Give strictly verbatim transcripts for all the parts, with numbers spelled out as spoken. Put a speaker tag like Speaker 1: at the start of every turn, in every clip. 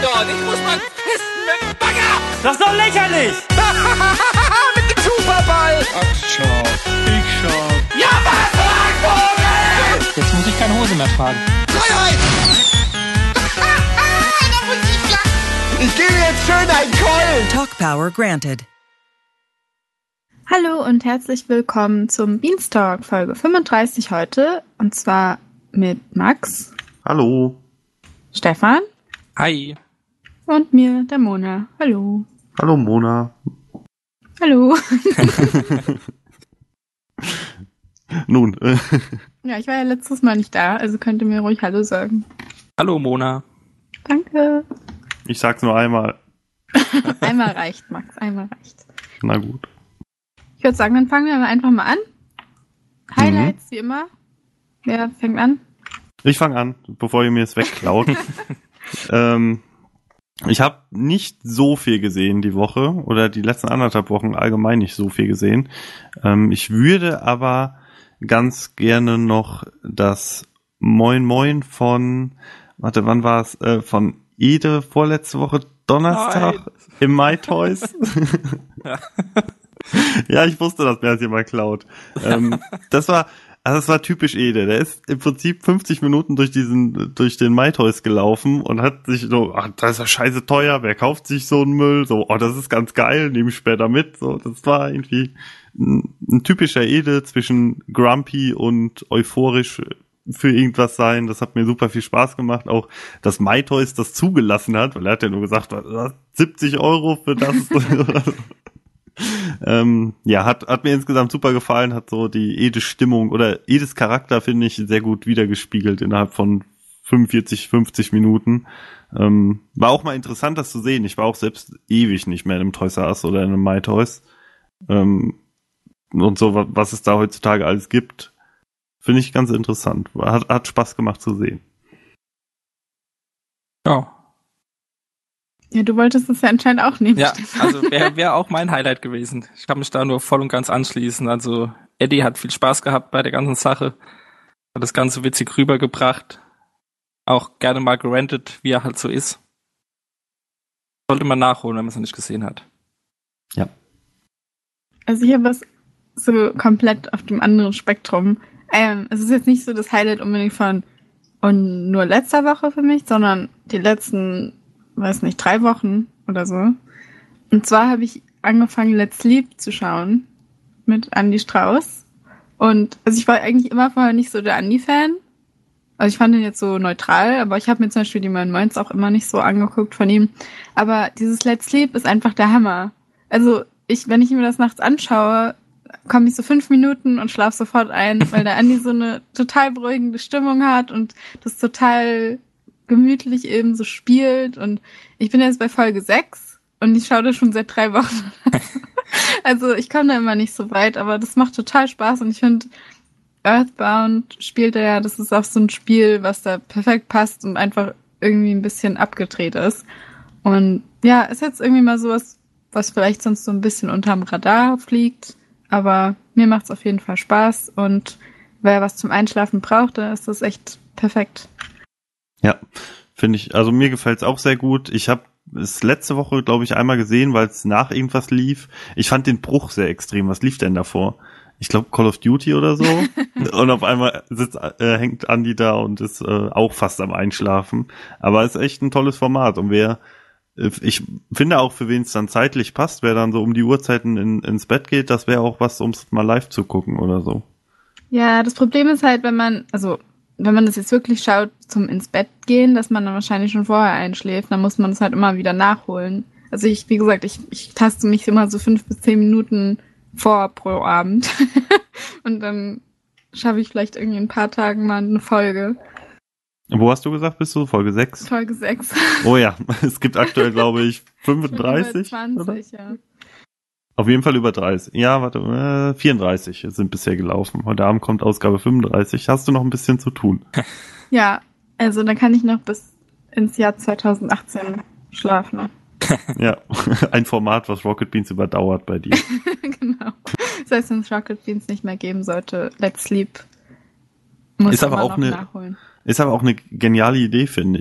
Speaker 1: dort. Ich muss mal pissen mit dem Bagger.
Speaker 2: Das ist doch lächerlich.
Speaker 1: Mit dem Superball.
Speaker 3: Ach, schau. Ich schau.
Speaker 1: Ja, was, Vogel?
Speaker 2: Jetzt muss ich keine Hose mehr tragen.
Speaker 1: Freiheit. Da muss ich lachen. Ich gebe jetzt schön einen Keulen.
Speaker 4: Talk Power granted.
Speaker 5: Hallo und herzlich willkommen zum Beanstalk Folge fünfunddreißig heute. Und zwar mit Max.
Speaker 6: Hallo.
Speaker 5: Stefan.
Speaker 2: Hi.
Speaker 5: Und mir, der Mona. Hallo.
Speaker 6: Hallo Mona.
Speaker 5: Hallo.
Speaker 6: Nun. Äh.
Speaker 5: Ja, ich war ja letztes Mal nicht da, also könnt ihr mir ruhig Hallo sagen.
Speaker 2: Hallo Mona.
Speaker 5: Danke.
Speaker 6: Ich sag's nur einmal.
Speaker 5: Einmal reicht, Max, einmal reicht.
Speaker 6: Na gut.
Speaker 5: Ich würde sagen, dann fangen wir einfach mal an. Highlights, mhm. wie immer. Wer fängt an?
Speaker 6: Ich fange an, bevor ihr mir es wegklaut. ähm, ich habe nicht so viel gesehen die Woche oder die letzten anderthalb Wochen allgemein nicht so viel gesehen. Ähm, ich würde aber ganz gerne noch das Moin Moin von, warte, wann war es? Äh, von Ede vorletzte Woche Donnerstag Nein. im MyToys. Ja, ich wusste, dass mir das jemand klaut. Ähm, das war, also das war typisch Ede. Der ist im Prinzip fünfzig Minuten durch diesen, durch den MyToys gelaufen und hat sich so, ach, das ist ja scheiße teuer, wer kauft sich so einen Müll? So, oh, das ist ganz geil, nehme ich später mit. So, das war irgendwie ein, ein typischer Ede zwischen grumpy und euphorisch für irgendwas sein. Das hat mir super viel Spaß gemacht. Auch, dass MyToys das zugelassen hat, weil er hat ja nur gesagt, was, siebzig Euro für das. Ähm, ja, hat, hat mir insgesamt super gefallen, hat so die Edes Stimmung oder Edes Charakter, finde ich, sehr gut wiedergespiegelt innerhalb von fünfundvierzig, fünfzig Minuten. Ähm, war auch mal interessant, das zu sehen. Ich war auch selbst ewig nicht mehr in einem Toys R Us oder in einem MyToys. Ähm, und so, was es da heutzutage alles gibt, finde ich ganz interessant. Hat, hat Spaß gemacht zu sehen.
Speaker 2: Ja.
Speaker 5: Ja, du wolltest es ja anscheinend auch nehmen.
Speaker 2: Ja,
Speaker 5: Stefan.
Speaker 2: also wäre wär auch mein Highlight gewesen. Ich kann mich da nur voll und ganz anschließen. Also Eddie hat viel Spaß gehabt bei der ganzen Sache. Hat das Ganze witzig rübergebracht. Auch gerne mal gerantet, wie er halt so ist. Sollte man nachholen, wenn man es noch nicht gesehen hat.
Speaker 6: Ja.
Speaker 5: Also ich habe was so komplett auf dem anderen Spektrum. Ähm, es ist jetzt nicht so das Highlight unbedingt von und nur letzter Woche für mich, sondern die letzten weiß nicht, drei Wochen oder so. Und zwar habe ich angefangen, Let's Sleep zu schauen mit Andy Strauß. Und also ich war eigentlich immer vorher nicht so der Andy-Fan. Also ich fand ihn jetzt so neutral, aber ich habe mir zum Beispiel die Moin Moins auch immer nicht so angeguckt von ihm. Aber dieses Let's Sleep ist einfach der Hammer. Also ich, wenn ich mir das nachts anschaue, komme ich so fünf Minuten und schlafe sofort ein, weil der Andy so eine total beruhigende Stimmung hat und das total gemütlich eben so spielt. Und ich bin jetzt bei Folge sechs und ich schaue das schon seit drei Wochen. Also ich komme da immer nicht so weit, aber das macht total Spaß und ich finde, Earthbound spielt er ja, das ist auch so ein Spiel, was da perfekt passt und einfach irgendwie ein bisschen abgedreht ist. Und ja, ist jetzt irgendwie mal sowas, was vielleicht sonst so ein bisschen unterm Radar fliegt, aber mir macht's auf jeden Fall Spaß und wer was zum Einschlafen braucht, da ist das echt perfekt.
Speaker 6: Ja, finde ich, also mir gefällt's auch sehr gut. Ich habe es letzte Woche, glaube ich, einmal gesehen, weil es nach irgendwas lief. Ich fand den Bruch sehr extrem. Was lief denn davor? Ich glaube Call of Duty oder so. Und auf einmal sitzt, äh, hängt Andy da und ist äh, auch fast am Einschlafen. Aber es ist echt ein tolles Format. Und wer, äh, ich finde auch, für wen es dann zeitlich passt, wer dann so um die Uhrzeiten in, ins Bett geht, das wäre auch was, um es mal live zu gucken oder so.
Speaker 5: Ja, das Problem ist halt, wenn man, also wenn man das jetzt wirklich schaut, zum ins Bett gehen, dass man dann wahrscheinlich schon vorher einschläft, dann muss man das halt immer wieder nachholen. Also ich, wie gesagt, ich, ich taste mich immer so fünf bis zehn Minuten vor pro Abend. Und dann schaffe ich vielleicht irgendwie in ein paar Tagen mal eine Folge.
Speaker 6: Wo hast du gesagt, bist du? Folge sechs?
Speaker 5: Folge sechs.
Speaker 6: Oh ja, es gibt aktuell, glaube ich, fünfunddreißig.
Speaker 5: zwanzig, oder? Ja.
Speaker 6: Auf jeden Fall über dreißig. Ja, warte, äh, vierunddreißig sind bisher gelaufen. Heute Abend kommt Ausgabe fünfunddreißig. Hast du noch ein bisschen zu tun?
Speaker 5: Ja, also dann kann ich noch bis ins Jahr zweitausendachtzehn schlafen.
Speaker 6: Ja, ein Format, was Rocket Beans überdauert bei dir.
Speaker 5: Genau. Das heißt, wenn es Rocket Beans nicht mehr geben sollte, Let's Sleep muss
Speaker 6: ist aber
Speaker 5: man
Speaker 6: auch
Speaker 5: noch
Speaker 6: eine,
Speaker 5: nachholen.
Speaker 6: Ist aber auch eine geniale Idee, finde ich.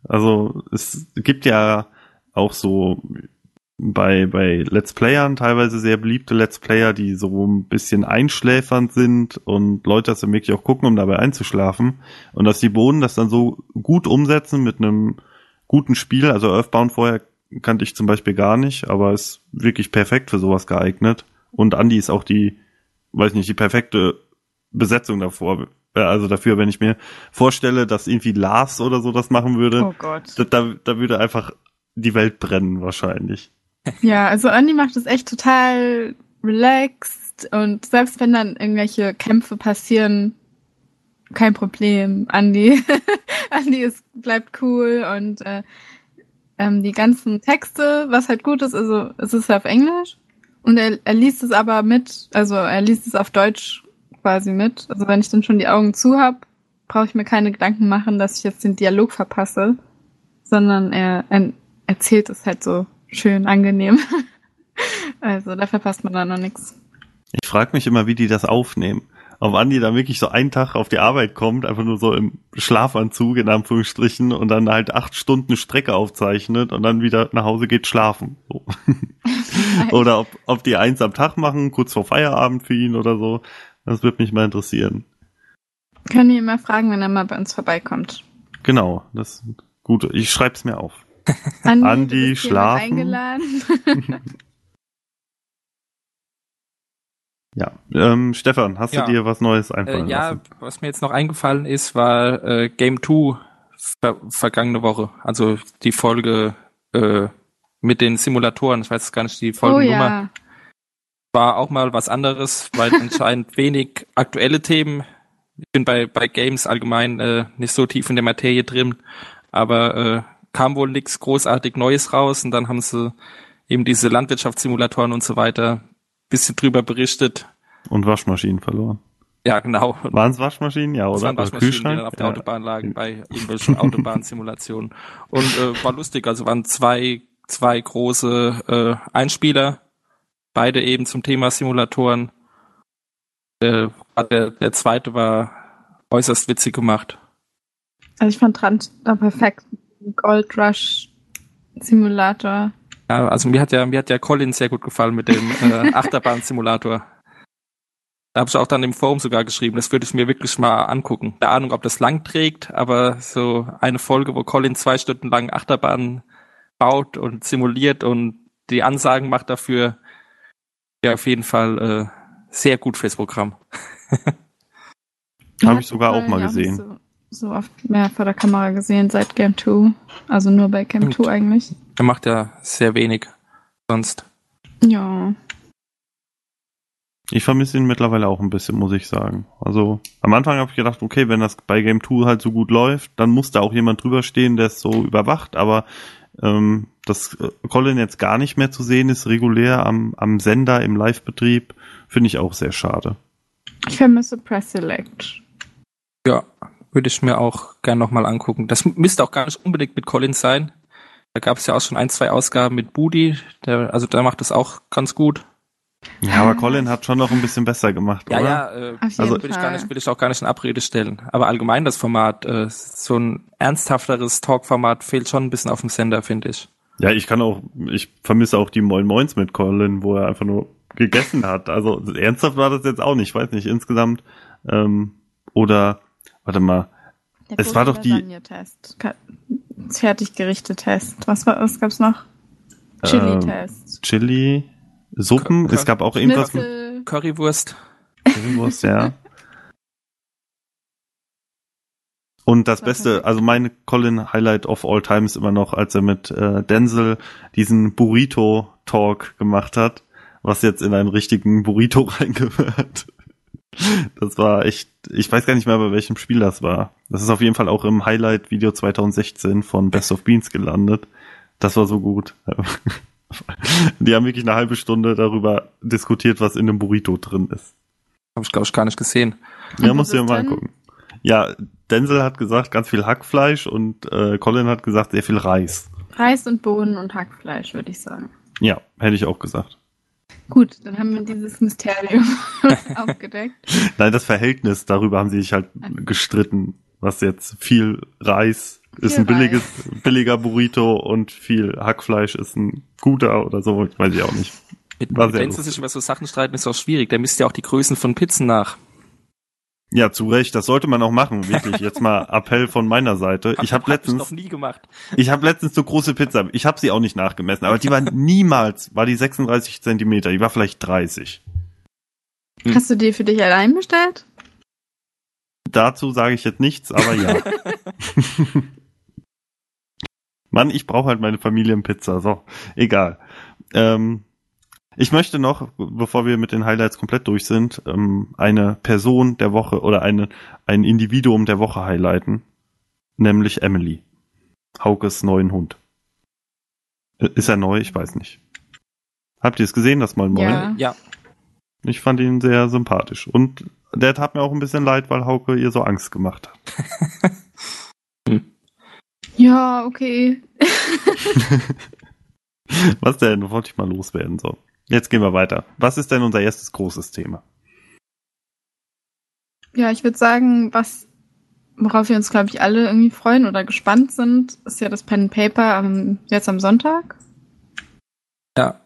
Speaker 6: Also es gibt ja auch so bei bei Let's Playern teilweise sehr beliebte Let's Player, die so ein bisschen einschläfernd sind und Leute das dann wirklich auch gucken, um dabei einzuschlafen. Und dass die Bohnen das dann so gut umsetzen mit einem guten Spiel. Also Earthbound vorher kannte ich zum Beispiel gar nicht, aber ist wirklich perfekt für sowas geeignet. Und Andi ist auch die, weiß nicht, die perfekte Besetzung davor. Also dafür, wenn ich mir vorstelle, dass irgendwie Lars oder so das machen würde,
Speaker 5: Oh Gott.
Speaker 6: da, da würde einfach die Welt brennen wahrscheinlich.
Speaker 5: Ja, also Andi macht es echt total relaxed und selbst wenn dann irgendwelche Kämpfe passieren, kein Problem. Andi, Andi ist, bleibt cool und äh, ähm, die ganzen Texte, was halt gut ist, also es ist ja auf Englisch und er, er liest es aber mit, also er liest es auf Deutsch quasi mit. Also wenn ich dann schon die Augen zu habe, brauche ich mir keine Gedanken machen, dass ich jetzt den Dialog verpasse, sondern er, er erzählt es halt so schön, angenehm. Also da verpasst man dann noch nichts.
Speaker 6: Ich frage mich immer, wie die das aufnehmen. Ob Andi dann wirklich so einen Tag auf die Arbeit kommt, einfach nur so im Schlafanzug in Anführungsstrichen und dann halt acht Stunden Strecke aufzeichnet und dann wieder nach Hause geht schlafen. So. Oder ob, ob die eins am Tag machen, kurz vor Feierabend für ihn oder so. Das würde mich mal interessieren.
Speaker 5: Können wir ihn mal fragen, wenn er mal bei uns vorbeikommt.
Speaker 6: Genau, das ist gut. Ich schreib's mir auf.
Speaker 5: Andi,
Speaker 6: Andi,
Speaker 5: du bist hiermit
Speaker 6: schlafen.
Speaker 5: eingeladen.
Speaker 6: Ja, ähm, Stefan, hast
Speaker 2: Ja.
Speaker 6: du dir was Neues einfallen
Speaker 2: Äh, ja,
Speaker 6: lassen?
Speaker 2: was mir jetzt noch eingefallen ist, war äh, Game zwei ver vergangene Woche. Also die Folge äh, mit den Simulatoren. Ich weiß jetzt gar nicht die
Speaker 5: Oh
Speaker 2: Folgennummer.
Speaker 5: ja.
Speaker 2: War auch mal was anderes, weil anscheinend wenig aktuelle Themen. Ich bin bei bei Games allgemein äh, nicht so tief in der Materie drin, aber äh, kam wohl nichts großartig Neues raus und dann haben sie eben diese Landwirtschaftssimulatoren und so weiter bisschen drüber berichtet.
Speaker 6: Und Waschmaschinen verloren.
Speaker 2: Ja, genau.
Speaker 6: Waren es Waschmaschinen? Ja,
Speaker 2: Das
Speaker 6: oder?
Speaker 2: waren
Speaker 6: Oder
Speaker 2: Waschmaschinen, die
Speaker 6: Kühlschrank?
Speaker 2: dann auf der
Speaker 6: Ja.
Speaker 2: Autobahn lagen, bei irgendwelchen Autobahnsimulationen. Und äh, war lustig, also waren zwei zwei große äh, Einspieler, beide eben zum Thema Simulatoren. Äh, der, der zweite war äußerst witzig gemacht.
Speaker 5: Also ich fand Trant da perfekt. Gold Rush Simulator.
Speaker 2: Ja, also mir hat ja mir hat ja Colin sehr gut gefallen mit dem äh, Achterbahn-Simulator. Da habe ich auch dann im Forum sogar geschrieben, das würde ich mir wirklich mal angucken. Keine Ahnung, ob das lang trägt, aber so eine Folge, wo Colin zwei Stunden lang Achterbahn baut und simuliert und die Ansagen macht dafür, ja auf jeden Fall äh, sehr gut fürs Programm.
Speaker 6: Habe ich sogar auch mal
Speaker 5: Ja,
Speaker 6: gesehen.
Speaker 5: So, so oft mehr vor der Kamera gesehen seit Game zwei. Also nur bei Game zwei eigentlich.
Speaker 2: Er macht ja sehr wenig sonst.
Speaker 5: Ja.
Speaker 6: Ich vermisse ihn mittlerweile auch ein bisschen, muss ich sagen. Also am Anfang habe ich gedacht, okay, wenn das bei Game zwei halt so gut läuft, dann muss da auch jemand drüber stehen, der es so überwacht. Aber ähm, dass Colin jetzt gar nicht mehr zu sehen ist, regulär am, am Sender, im Live-Betrieb, finde ich auch sehr schade.
Speaker 5: Ich vermisse Press Select.
Speaker 2: Ja, würde ich mir auch gern nochmal angucken. Das müsste auch gar nicht unbedingt mit Colin sein. Da gab es ja auch schon ein, zwei Ausgaben mit Budi, der, also der macht das auch ganz gut.
Speaker 6: Ja, aber Colin hat schon noch ein bisschen besser gemacht,
Speaker 2: Ja,
Speaker 6: oder?
Speaker 2: ja, äh,
Speaker 5: Auf jeden
Speaker 2: also will ich
Speaker 5: Fall.
Speaker 2: gar nicht, will ich auch gar nicht in Abrede stellen. Aber allgemein das Format, äh, so ein ernsthafteres Talk-Format fehlt schon ein bisschen auf dem Sender, finde ich.
Speaker 6: Ja, ich kann auch, ich vermisse auch die Moin Moins mit Colin, wo er einfach nur gegessen hat. Also ernsthaft war das jetzt auch nicht, ich weiß nicht, insgesamt. Ähm, oder, warte mal,
Speaker 5: Der
Speaker 6: Es war doch die-
Speaker 5: Lasagne-Test. Ka- Fertiggerichte-Test. Was war, was gab's noch? Chili-Test.
Speaker 6: Chili, Suppen,
Speaker 2: Kö-
Speaker 6: es gab auch irgendwas mit
Speaker 5: Schnitzel.
Speaker 2: Currywurst.
Speaker 6: Currywurst, ja. Und das
Speaker 5: war
Speaker 6: Beste,
Speaker 5: perfekt.
Speaker 6: also mein Colin-Highlight of all time ist immer noch, als er mit äh, Denzel diesen Burrito-Talk gemacht hat, was jetzt in einen richtigen Burrito reingehört. Das war echt, ich weiß gar nicht mehr, bei welchem Spiel das war. Das ist auf jeden Fall auch im Highlight-Video zwanzig sechzehn von Best of Beans gelandet. Das war so gut. Die haben wirklich eine halbe Stunde darüber diskutiert, was in einem Burrito drin ist.
Speaker 2: Habe ich, glaube ich, gar nicht gesehen.
Speaker 6: Ja,
Speaker 5: Und
Speaker 6: musst
Speaker 5: was
Speaker 6: du dir
Speaker 5: ist
Speaker 6: mal
Speaker 5: drin?
Speaker 6: angucken. Ja, Denzel hat gesagt, ganz viel Hackfleisch und äh, Colin hat gesagt, sehr viel Reis.
Speaker 5: Reis und Bohnen und Hackfleisch, würde ich sagen.
Speaker 6: Ja, hätte ich auch gesagt.
Speaker 5: Gut, dann haben wir dieses Mysterium aufgedeckt.
Speaker 6: Nein, das Verhältnis, darüber haben sie sich halt gestritten, was jetzt viel Reis ist ein billiges, billiger Burrito und viel Hackfleisch ist ein guter oder so, weiß ich auch nicht.
Speaker 2: Mit
Speaker 6: War
Speaker 2: mit
Speaker 6: sehr
Speaker 2: Wenzel
Speaker 6: lustig.
Speaker 2: sich über so Sachen streiten ist auch schwierig. Der misst ja auch die Größen von Pizzen nach.
Speaker 6: Ja, zu Recht, das sollte man auch machen, wirklich. Jetzt mal Appell von meiner Seite. Ich habe
Speaker 2: hab
Speaker 6: letztens,
Speaker 2: noch nie gemacht.
Speaker 6: ich habe letztens so große Pizza, ich habe sie auch nicht nachgemessen, aber die war niemals, war die sechsunddreißig Zentimeter, die war vielleicht dreißig. Hm.
Speaker 5: Hast du die für dich allein bestellt?
Speaker 6: Dazu sage ich jetzt nichts, aber ja. Mann, ich brauche halt meine Familienpizza, so, egal. Ähm, ich möchte noch, bevor wir mit den Highlights komplett durch sind, ähm, eine Person der Woche oder eine, ein Individuum der Woche highlighten, nämlich Emily. Haukes neuen Hund. Ist er neu? Ich weiß nicht. Habt ihr es gesehen, das mal neu?
Speaker 5: Ja.
Speaker 2: Ja.
Speaker 6: Ich fand ihn sehr sympathisch. Und der tat mir auch ein bisschen leid, weil Hauke ihr so Angst gemacht hat.
Speaker 5: Ja, okay.
Speaker 6: Was denn? Wollte ich mal loswerden. So. Jetzt gehen wir weiter. Was ist denn unser erstes großes Thema?
Speaker 5: Ja, ich würde sagen, was, worauf wir uns, glaube ich, alle irgendwie freuen oder gespannt sind, ist ja das Pen and Paper am, jetzt am Sonntag.
Speaker 2: Ja.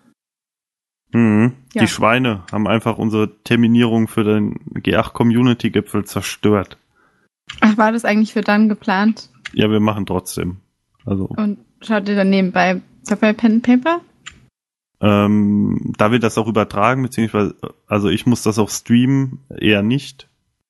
Speaker 6: Mhm.
Speaker 5: Ja.
Speaker 6: Die Schweine haben einfach unsere Terminierung für den G acht Community Gipfel zerstört.
Speaker 5: Ach, war das eigentlich für dann geplant?
Speaker 6: Ja, wir machen trotzdem. Also,
Speaker 5: Und schaut ihr dann nebenbei dabei Pen and Paper?
Speaker 6: ähm, da wir das auch übertragen, beziehungsweise, also ich muss das auch streamen, eher nicht.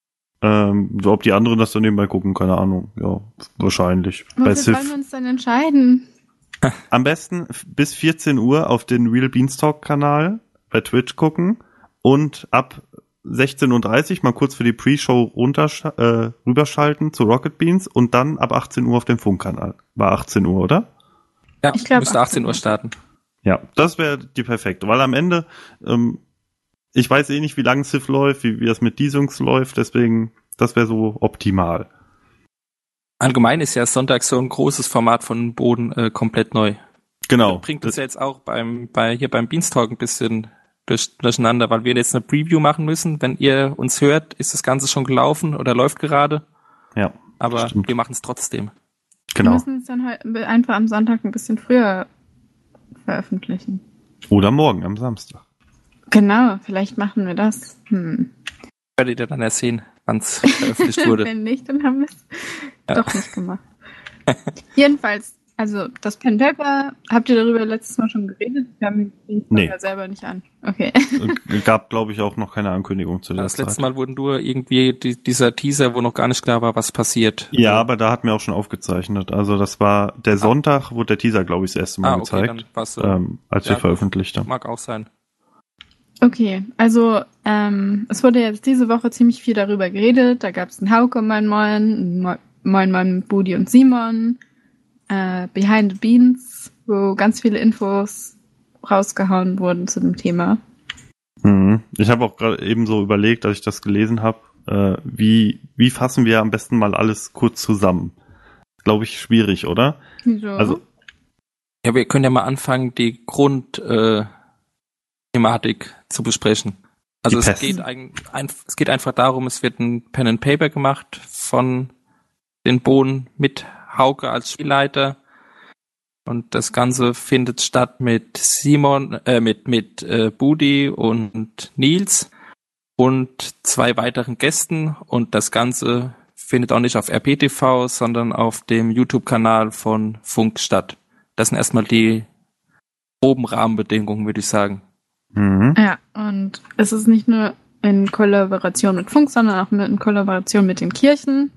Speaker 6: Ähm, so, ob die anderen das dann nebenbei gucken, keine Ahnung. Ja, wahrscheinlich. Bei
Speaker 5: Wofür sollen
Speaker 6: Civ.
Speaker 5: wir uns dann entscheiden?
Speaker 6: Am besten bis vierzehn Uhr auf den Real Beanstalk Kanal bei Twitch gucken und ab sechzehn Uhr dreißig mal kurz für die Pre-Show runtersch- äh, rüberschalten zu Rocket Beans und dann ab achtzehn Uhr auf dem Funkkanal. War achtzehn Uhr, oder?
Speaker 2: Ja,
Speaker 5: Ich glaub,
Speaker 2: müsste achtzehn Uhr starten.
Speaker 6: Ja, das wäre die perfekte, weil am Ende, ähm, ich weiß eh nicht, wie lange Civ läuft, wie, wie das mit Disjungs läuft, deswegen, das wäre so optimal.
Speaker 2: Allgemein ist ja Sonntag so ein großes Format von Boden äh, komplett neu.
Speaker 6: Genau.
Speaker 2: Bringt uns ja jetzt auch beim, bei, hier beim Beanstalk ein bisschen durch, durcheinander, weil wir jetzt eine Preview machen müssen. Wenn ihr uns hört, ist das Ganze schon gelaufen oder läuft gerade.
Speaker 6: Ja,
Speaker 2: Aber
Speaker 6: stimmt.
Speaker 2: wir machen es trotzdem.
Speaker 5: Wir
Speaker 6: Genau.
Speaker 5: müssen es dann halt einfach am Sonntag ein bisschen früher veröffentlichen.
Speaker 6: Oder morgen am Samstag.
Speaker 5: Genau, vielleicht machen wir das. Hm.
Speaker 2: Werdet ihr dann ja sehen, wann es veröffentlicht wurde.
Speaker 5: Wenn nicht, dann haben wir es
Speaker 2: Ja.
Speaker 5: doch nicht gemacht. Jedenfalls, also das Pen Paper, habt ihr darüber letztes Mal schon geredet? Wir haben den
Speaker 6: Nee.
Speaker 5: ja selber nicht an. Okay.
Speaker 6: Gab, glaube ich, auch noch keine Ankündigung zu der
Speaker 2: Das
Speaker 6: Zeit.
Speaker 2: letzte Mal wurden nur irgendwie die, dieser Teaser, wo noch gar nicht klar war, was passiert.
Speaker 6: Ja, aber da hatten wir auch schon aufgezeichnet. Also das war der Sonntag, wurde der Teaser, glaube ich, das erste Mal
Speaker 2: Ah, okay,
Speaker 6: gezeigt,
Speaker 2: dann war's so.
Speaker 6: ähm, als
Speaker 2: Ja,
Speaker 6: wir veröffentlicht haben.
Speaker 2: Mag auch sein.
Speaker 5: Okay, also ähm, es wurde jetzt diese Woche ziemlich viel darüber geredet. Da gab es einen Hauke, Moin Moin, Mo- Moin Moin, Budi und Simon, äh, Behind the Beans, wo ganz viele Infos rausgehauen wurden zu dem Thema.
Speaker 6: Mhm. Ich habe auch gerade eben so überlegt, als ich das gelesen habe, äh, wie, wie fassen wir am besten mal alles kurz zusammen? Glaube ich, schwierig, oder?
Speaker 5: Wieso?
Speaker 6: Also,
Speaker 2: Ja, wir können ja mal anfangen, die Grund äh, Thematik zu besprechen. Also
Speaker 6: Die
Speaker 2: es
Speaker 6: Pest.
Speaker 2: geht, ein, ein, es geht einfach darum, es wird ein Pen and Paper gemacht von den Bohnen mit Hauke als Spielleiter. Und das Ganze findet statt mit Simon, äh, mit, mit äh, Budi und Nils und zwei weiteren Gästen. Und das Ganze findet auch nicht auf R P T V, sondern auf dem YouTube-Kanal von Funk statt. Das sind erstmal die groben Rahmenbedingungen, würde ich sagen.
Speaker 6: mhm.
Speaker 5: Ja, und es ist nicht nur in Kollaboration mit Funk, sondern auch mit, in Kollaboration mit den Kirchen.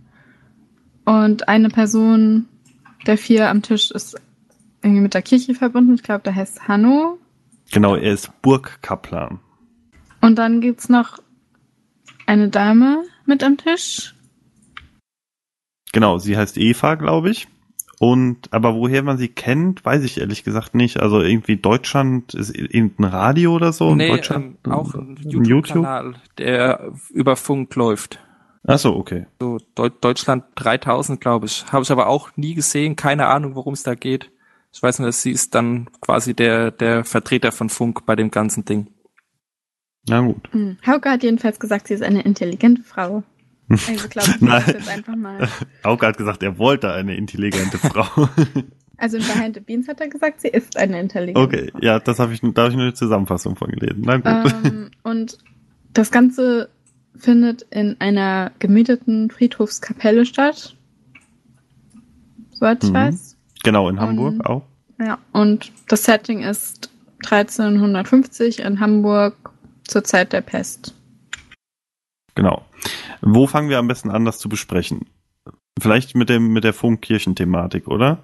Speaker 5: Und eine Person der vier am Tisch ist irgendwie mit der Kirche verbunden. Ich glaube, der heißt Hanno.
Speaker 6: Genau, er ist Burgkaplan.
Speaker 5: Und dann gibt's noch eine Dame mit am Tisch.
Speaker 6: Genau, sie heißt Eva, glaube ich. Und, aber woher man sie kennt, weiß ich ehrlich gesagt nicht. Also irgendwie Deutschland, ist irgendein Radio oder so? in
Speaker 2: Nee,
Speaker 6: Deutschland?
Speaker 2: ähm, auch ein
Speaker 6: YouTube?
Speaker 2: YouTube-Kanal, der über Funk läuft.
Speaker 6: Ach so, okay.
Speaker 2: So Deu- Deutschland dreitausend, glaube ich. Habe ich aber auch nie gesehen. Keine Ahnung, worum es da geht. Ich weiß nur, dass sie ist dann quasi der, der Vertreter von Funk bei dem ganzen Ding.
Speaker 6: Na gut.
Speaker 5: Hm. Hauke hat jedenfalls gesagt, sie ist eine intelligente Frau. Also glaube ich das jetzt einfach mal.
Speaker 6: Hauke hat gesagt, er wollte eine intelligente Frau.
Speaker 5: Also in Behind the Beans hat er gesagt, sie ist eine intelligente
Speaker 6: Okay,
Speaker 5: Frau.
Speaker 6: ja, das habe ich, da habe ich nur eine Zusammenfassung von gelesen. Na gut.
Speaker 5: Ähm, und das Ganze findet in einer gemieteten Friedhofskapelle statt. Soweit ich
Speaker 6: Mhm.
Speaker 5: weiß.
Speaker 6: Genau, in Hamburg
Speaker 5: Und-
Speaker 6: auch.
Speaker 5: Ja, und das Setting ist dreizehnhundertfünfzig in Hamburg zur Zeit der Pest.
Speaker 6: Genau. Wo fangen wir am besten an, das zu besprechen? Vielleicht mit dem mit der Funkkirchen-Thematik, oder?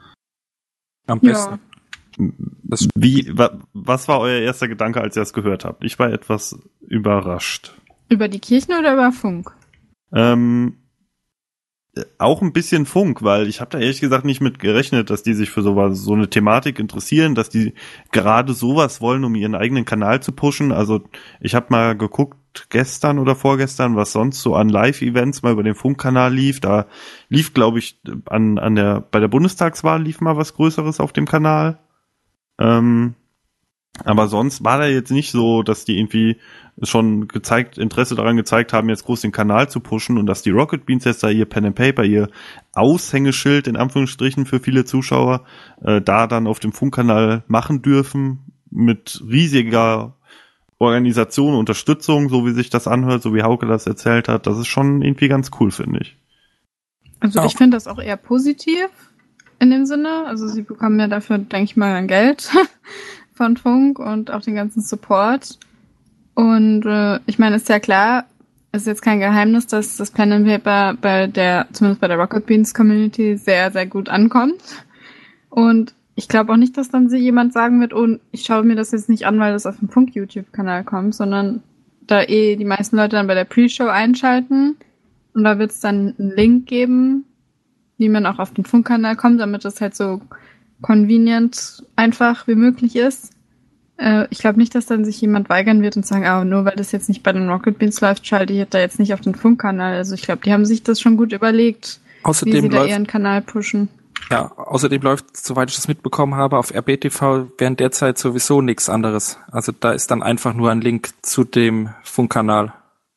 Speaker 2: Am besten.
Speaker 5: Ja,
Speaker 2: Das,
Speaker 6: Wie, wa, was war euer erster Gedanke, als ihr das gehört habt? Ich war etwas überrascht.
Speaker 5: über die Kirchen oder über Funk?
Speaker 6: Ähm, auch ein bisschen Funk, weil ich habe da ehrlich gesagt nicht mit gerechnet, dass die sich für sowas, so eine Thematik interessieren, dass die gerade sowas wollen, um ihren eigenen Kanal zu pushen. Also ich habe mal geguckt, gestern oder vorgestern, was sonst so an Live-Events mal über den Funkkanal lief. Da lief, glaube ich, an an der bei der Bundestagswahl lief mal was Größeres auf dem Kanal. Ähm, aber sonst war da jetzt nicht so, dass die irgendwie schon gezeigt, Interesse daran gezeigt haben, jetzt groß den Kanal zu pushen und dass die Rocket Beans jetzt da ihr Pen and Paper, ihr Aushängeschild in Anführungsstrichen für viele Zuschauer, äh, da dann auf dem Funkkanal machen dürfen mit riesiger Organisation, Unterstützung, so wie sich das anhört, so wie Hauke das erzählt hat. Das ist schon irgendwie ganz cool, finde ich.
Speaker 5: Also
Speaker 2: Auch.
Speaker 5: ich finde das auch eher positiv in dem Sinne. Also sie bekommen ja dafür, denke ich mal, ein Geld von Funk und auch den ganzen Support. Und äh, ich meine, ist ja klar, ist jetzt kein Geheimnis, dass das Pen and Paper bei der, zumindest bei der Rocket Beans Community sehr, sehr gut ankommt. Und ich glaube auch nicht, dass dann sie jemand sagen wird, oh, ich schaue mir das jetzt nicht an, weil das auf dem Funk-YouTube-Kanal kommt, sondern da eh die meisten Leute dann bei der Pre-Show einschalten und da wird es dann einen Link geben, wie man auch auf den Funkkanal kommt, damit das halt so convenient einfach wie möglich ist. Äh, ich glaube nicht, dass dann sich jemand weigern wird und sagen, ah, nur weil das jetzt nicht bei den Rocket Beans läuft, schalte ich da jetzt nicht auf den Funkkanal. Also ich glaube, die haben sich das schon gut überlegt, wie sie
Speaker 2: außerdem
Speaker 5: da
Speaker 2: läuft,
Speaker 5: ihren Kanal pushen.
Speaker 2: ja, außerdem läuft, soweit ich das mitbekommen habe, auf R B T V während derzeit sowieso nichts anderes. Also da ist dann einfach nur ein Link zu dem Funkkanal.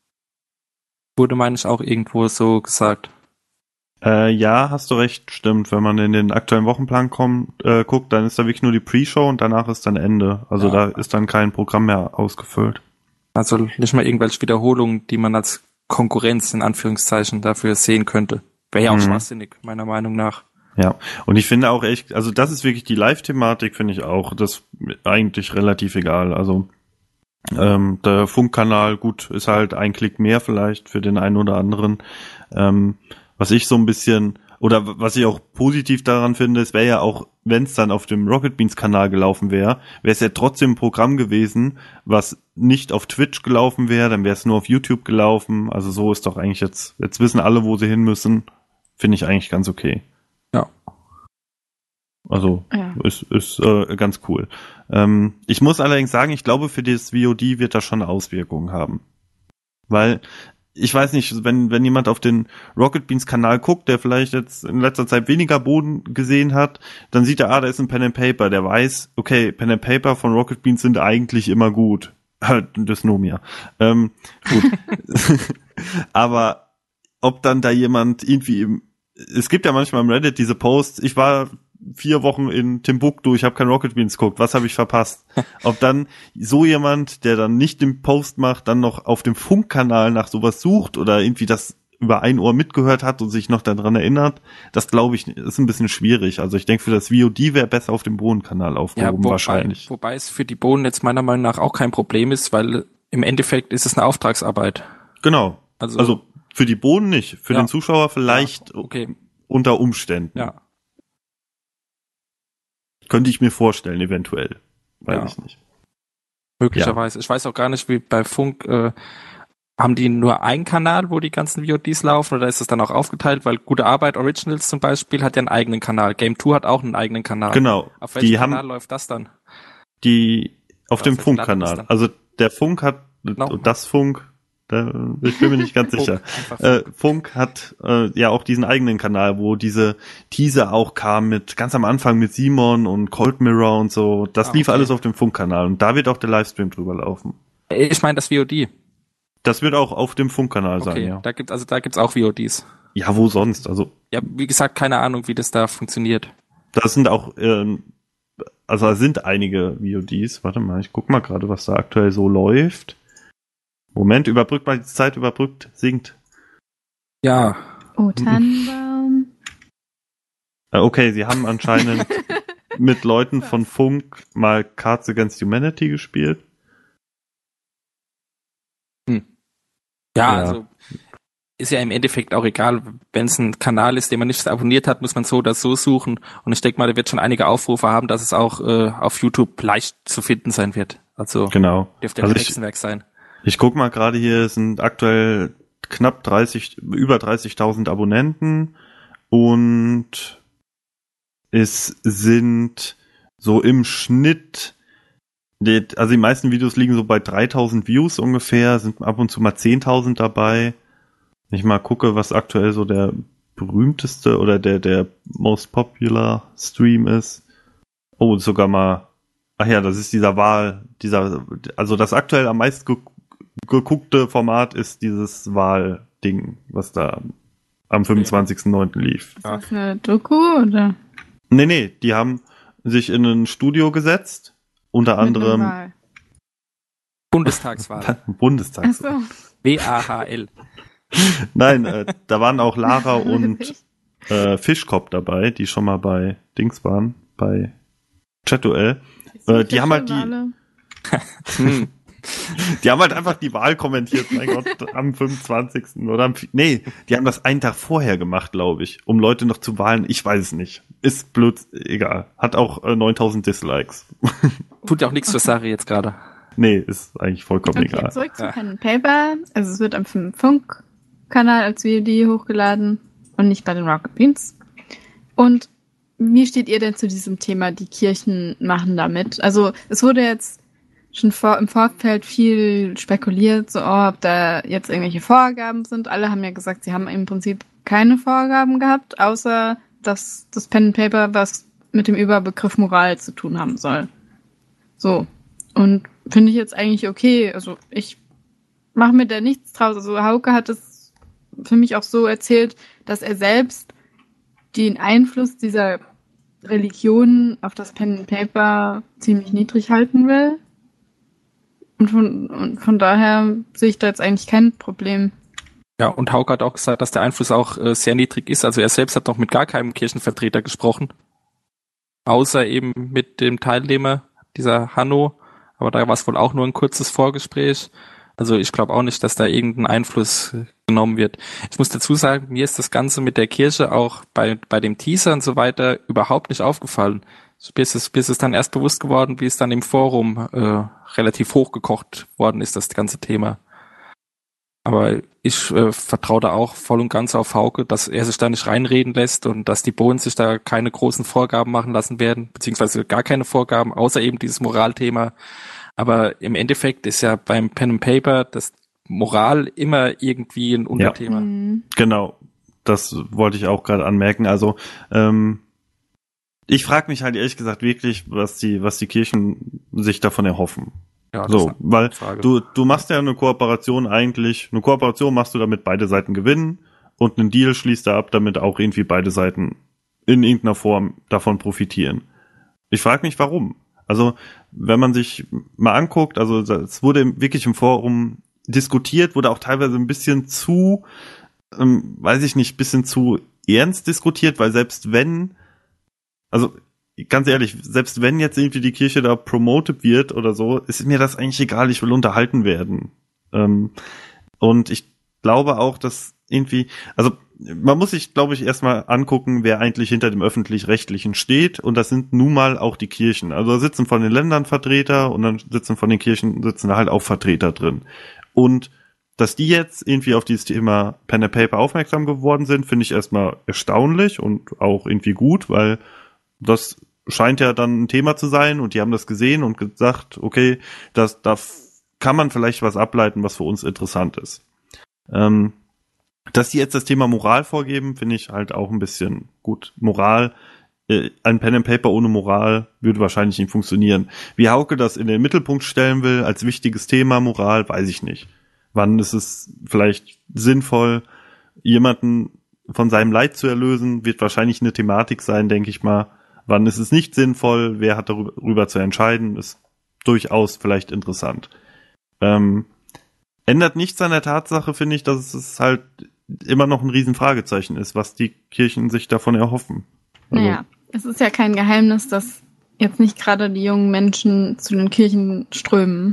Speaker 2: Wurde, meine ich, auch irgendwo so gesagt.
Speaker 6: Äh, ja, hast du recht, stimmt. Wenn man in den aktuellen Wochenplan kommt, äh, guckt, dann ist da wirklich nur die Pre-Show und danach ist dann Ende. Also
Speaker 2: Ja.
Speaker 6: da ist dann kein Programm mehr ausgefüllt.
Speaker 2: Also nicht mal irgendwelche Wiederholungen, die man als Konkurrenz in Anführungszeichen dafür sehen könnte. Wäre ja auch
Speaker 6: Mhm.
Speaker 2: schwachsinnig, meiner Meinung nach.
Speaker 6: Ja, und ich finde auch echt, also das ist wirklich die Live-Thematik, finde ich auch, das ist eigentlich relativ egal. Also ähm, der Funkkanal, gut, ist halt ein Klick mehr vielleicht für den einen oder anderen. Ähm, was ich so ein bisschen, oder was ich auch positiv daran finde, es wäre ja auch, wenn es dann auf dem Rocket Beans Kanal gelaufen wäre, wäre es ja trotzdem ein Programm gewesen, was nicht auf Twitch gelaufen wäre, dann wäre es nur auf YouTube gelaufen. Also so ist doch eigentlich jetzt, jetzt wissen alle, wo sie hin müssen. Finde ich eigentlich ganz okay.
Speaker 2: Ja.
Speaker 6: Also
Speaker 5: Ja.
Speaker 6: ist, ist äh, ganz cool. Ähm, ich muss allerdings sagen, ich glaube, für das V O D wird das schon Auswirkungen haben. Weil, ich weiß nicht, wenn wenn jemand auf den Rocket Beans Kanal guckt, der vielleicht jetzt in letzter Zeit weniger Boden gesehen hat, dann sieht er, ah, da ist ein Pen and Paper, der weiß, okay, Pen and Paper von Rocket Beans sind eigentlich immer gut. Dysnomia. Ähm, gut. Aber ob dann da jemand irgendwie im, es gibt ja manchmal im Reddit diese Posts, ich war vier Wochen in Timbuktu, ich habe kein Rocket Beans geguckt, was habe ich verpasst? Ob dann so jemand, der dann nicht den Post macht, dann noch auf dem Funkkanal nach sowas sucht oder irgendwie das über ein Ohr mitgehört hat und sich noch daran erinnert, das glaube ich, ist ein bisschen schwierig. Also ich denke, für das V O D wäre besser auf dem Bodenkanal aufgehoben,
Speaker 2: wobei,
Speaker 6: wahrscheinlich.
Speaker 2: Wobei es für die Bohnen jetzt meiner Meinung nach auch kein Problem ist, weil im Endeffekt ist es eine Auftragsarbeit.
Speaker 6: Genau.
Speaker 2: Also,
Speaker 6: Also für die Bohnen nicht, für
Speaker 2: Ja.
Speaker 6: den Zuschauer vielleicht
Speaker 2: ja, okay,
Speaker 6: unter Umständen.
Speaker 2: ja.
Speaker 6: Könnte ich mir vorstellen, eventuell. Weiß
Speaker 2: Ja.
Speaker 6: ich nicht.
Speaker 2: Möglicherweise. Ich weiß auch gar nicht, wie bei Funk, äh, haben die nur einen Kanal, wo die ganzen V O Ds laufen, oder ist es dann auch aufgeteilt? Weil Gute Arbeit Originals zum Beispiel hat ja einen eigenen Kanal. Game zwei hat auch einen eigenen Kanal.
Speaker 6: Genau.
Speaker 2: Auf welchem
Speaker 6: Die
Speaker 2: Kanal
Speaker 6: haben
Speaker 2: läuft das dann?
Speaker 6: die auf
Speaker 2: Was
Speaker 6: dem
Speaker 2: jetzt Platten ist
Speaker 6: Funkkanal.
Speaker 2: dann?
Speaker 6: Also der Funk hat
Speaker 2: No.
Speaker 6: das Funk, da, ich bin mir nicht ganz sicher.
Speaker 2: Einfach
Speaker 6: Äh, Funk hat äh, ja auch diesen eigenen Kanal, wo diese Teaser auch kam mit ganz am Anfang mit Simon und Cold Mirror und so. Das
Speaker 2: Ah,
Speaker 6: lief
Speaker 2: okay.
Speaker 6: alles auf dem Funkkanal und da wird auch der Livestream drüber laufen.
Speaker 2: Ich meine das V O D.
Speaker 6: Das wird auch auf dem Funkkanal
Speaker 2: Okay,
Speaker 6: sein, ja.
Speaker 2: da gibt also da gibt's auch V O Ds.
Speaker 6: Ja, wo sonst? Also
Speaker 2: Ja, wie gesagt, keine Ahnung, wie das da funktioniert.
Speaker 6: das sind auch, ähm, also da sind einige V O Ds. Warte mal, ich guck mal gerade, was da aktuell so läuft. Moment, überbrückt mal die Zeit, überbrückt, singt.
Speaker 2: Ja.
Speaker 5: Oh, Tannenbaum.
Speaker 6: Äh, okay, sie haben anscheinend mit Leuten von Funk mal Cards Against Humanity gespielt.
Speaker 2: Ja,
Speaker 6: Ja.
Speaker 2: also ist ja im Endeffekt auch egal, wenn es ein Kanal ist, den man nicht abonniert hat, muss man so oder so suchen. Und ich denke mal, der wird schon einige Aufrufe haben, dass es auch äh, auf YouTube leicht zu finden sein wird. Also
Speaker 6: Genau.
Speaker 2: dürfte ja
Speaker 6: Also
Speaker 2: kein
Speaker 6: ich,
Speaker 2: Hexenwerk sein.
Speaker 6: ich guck mal gerade hier, es sind aktuell knapp dreißig, über dreißigtausend Abonnenten und es sind so im Schnitt, die, also die meisten Videos liegen so bei dreitausend Views ungefähr, sind ab und zu mal zehntausend dabei. Wenn ich mal gucke, was aktuell so der berühmteste oder der, der most popular Stream ist. Oh, sogar mal, ach ja, das ist dieser Wahl, dieser, also das aktuell am meisten ge- geguckte Format ist dieses Wahlding, was da am fünfundzwanzigsten neunten lief.
Speaker 5: Ist das eine Doku oder?
Speaker 6: Nee, nee, die haben sich in ein Studio gesetzt, unter
Speaker 5: Mit
Speaker 6: anderem
Speaker 5: einer Wahl?
Speaker 2: Bundestagswahl.
Speaker 6: Bundestag.
Speaker 5: Ach so.
Speaker 2: W A H L.
Speaker 6: Nein, äh, da waren auch Lara und äh, Fischkopf dabei, die schon mal bei Dings waren, bei Chat-Duell. Äh, die haben halt die,
Speaker 5: Wale.
Speaker 2: Hm.
Speaker 6: die haben halt einfach die Wahl kommentiert, mein Gott, am fünfundzwanzigsten oder am, nee, die haben das einen Tag vorher gemacht, glaube ich, um Leute noch zu wahlen, ich weiß es nicht. Ist blöd, egal. Hat auch äh, neuntausend Dislikes.
Speaker 2: Tut ja auch nichts zur Sache jetzt gerade.
Speaker 6: Nee, ist eigentlich vollkommen
Speaker 5: Okay,
Speaker 6: egal.
Speaker 5: zurück zu
Speaker 2: Ja.
Speaker 5: Pen and Paper. Also es wird am Funk-Kanal als V O D hochgeladen und nicht bei den Rocket Beans. Und wie steht ihr denn zu diesem Thema, die Kirchen machen damit? Also es wurde jetzt schon vor, im Vorfeld viel spekuliert, so oh, ob da jetzt irgendwelche Vorgaben sind. Alle haben ja gesagt, sie haben im Prinzip keine Vorgaben gehabt, außer dass das Pen and Paper was mit dem Überbegriff Moral zu tun haben soll. So. Und finde ich jetzt eigentlich okay. Also ich mache mir da nichts draus. Also Hauke hat es für mich auch so erzählt, dass er selbst den Einfluss dieser Religion auf das Pen and Paper ziemlich niedrig halten will. Und von, und von daher sehe ich da jetzt eigentlich kein Problem.
Speaker 2: Ja, und Hauke hat auch gesagt, dass der Einfluss auch äh, sehr niedrig ist. Also er selbst hat noch mit gar keinem Kirchenvertreter gesprochen. Außer eben mit dem Teilnehmer dieser Hanno. Aber da war es wohl auch nur ein kurzes Vorgespräch. Also ich glaube auch nicht, dass da irgendein Einfluss äh, genommen wird. Ich muss dazu sagen, mir ist das Ganze mit der Kirche auch bei bei dem Teaser und so weiter überhaupt nicht aufgefallen. Bis es, bis es dann erst bewusst geworden, wie es dann im Forum äh, relativ hochgekocht worden ist, das ganze Thema. Aber ich äh, vertraue da auch voll und ganz auf Hauke, dass er sich da nicht reinreden lässt und dass die Bohnen sich da keine großen Vorgaben machen lassen werden, beziehungsweise gar keine Vorgaben, außer eben dieses Moralthema. Aber im Endeffekt ist ja beim Pen and Paper das Moral immer irgendwie ein Unterthema.
Speaker 5: Mhm.
Speaker 6: Genau, das wollte ich auch gerade anmerken. Also ähm, ich frage mich halt ehrlich gesagt wirklich, was die, was die Kirchen sich davon erhoffen.
Speaker 2: Ja, das
Speaker 6: So,
Speaker 2: ist
Speaker 6: weil
Speaker 2: eine Frage.
Speaker 6: du, du machst ja eine Kooperation eigentlich, eine Kooperation machst du, damit beide Seiten gewinnen und einen Deal schließt er ab, damit auch irgendwie beide Seiten in irgendeiner Form davon profitieren. Ich frage mich, warum. Also, wenn man sich mal anguckt, also es wurde wirklich im Forum diskutiert, wurde auch teilweise ein bisschen zu, ähm, weiß ich nicht, bisschen zu ernst diskutiert, weil selbst wenn, also ganz ehrlich, selbst wenn jetzt irgendwie die Kirche da promoted wird oder so, ist mir das eigentlich egal, ich will unterhalten werden. Ähm, und ich glaube auch, dass irgendwie, also man muss sich, glaube ich, erstmal angucken, wer eigentlich hinter dem Öffentlich-Rechtlichen steht, und das sind nun mal auch die Kirchen. Also da sitzen von den Ländern Vertreter und dann sitzen von den Kirchen, sitzen da halt auch Vertreter drin. Und dass die jetzt irgendwie auf dieses Thema Pen and Paper aufmerksam geworden sind, finde ich erstmal erstaunlich und auch irgendwie gut, weil das scheint ja dann ein Thema zu sein und die haben das gesehen und gesagt, okay, das, da kann man vielleicht was ableiten, was für uns interessant ist. Ähm, dass die jetzt das Thema Moral vorgeben, finde ich halt auch ein bisschen gut. Moral, äh, ein Pen and Paper ohne Moral würde wahrscheinlich nicht funktionieren. Wie Hauke das in den Mittelpunkt stellen will, als wichtiges Thema Moral, weiß ich nicht. wann ist es vielleicht sinnvoll, jemanden von seinem Leid zu erlösen, wird wahrscheinlich eine Thematik sein, denke ich mal. Wann ist es nicht sinnvoll, wer hat darüber zu entscheiden, ist durchaus vielleicht interessant. Ähm, ändert nichts an der Tatsache, finde ich, dass es halt immer noch ein Riesenfragezeichen ist, was die Kirchen sich davon erhoffen. Also,
Speaker 5: naja, es ist ja kein Geheimnis, dass jetzt nicht gerade die jungen Menschen zu den Kirchen strömen.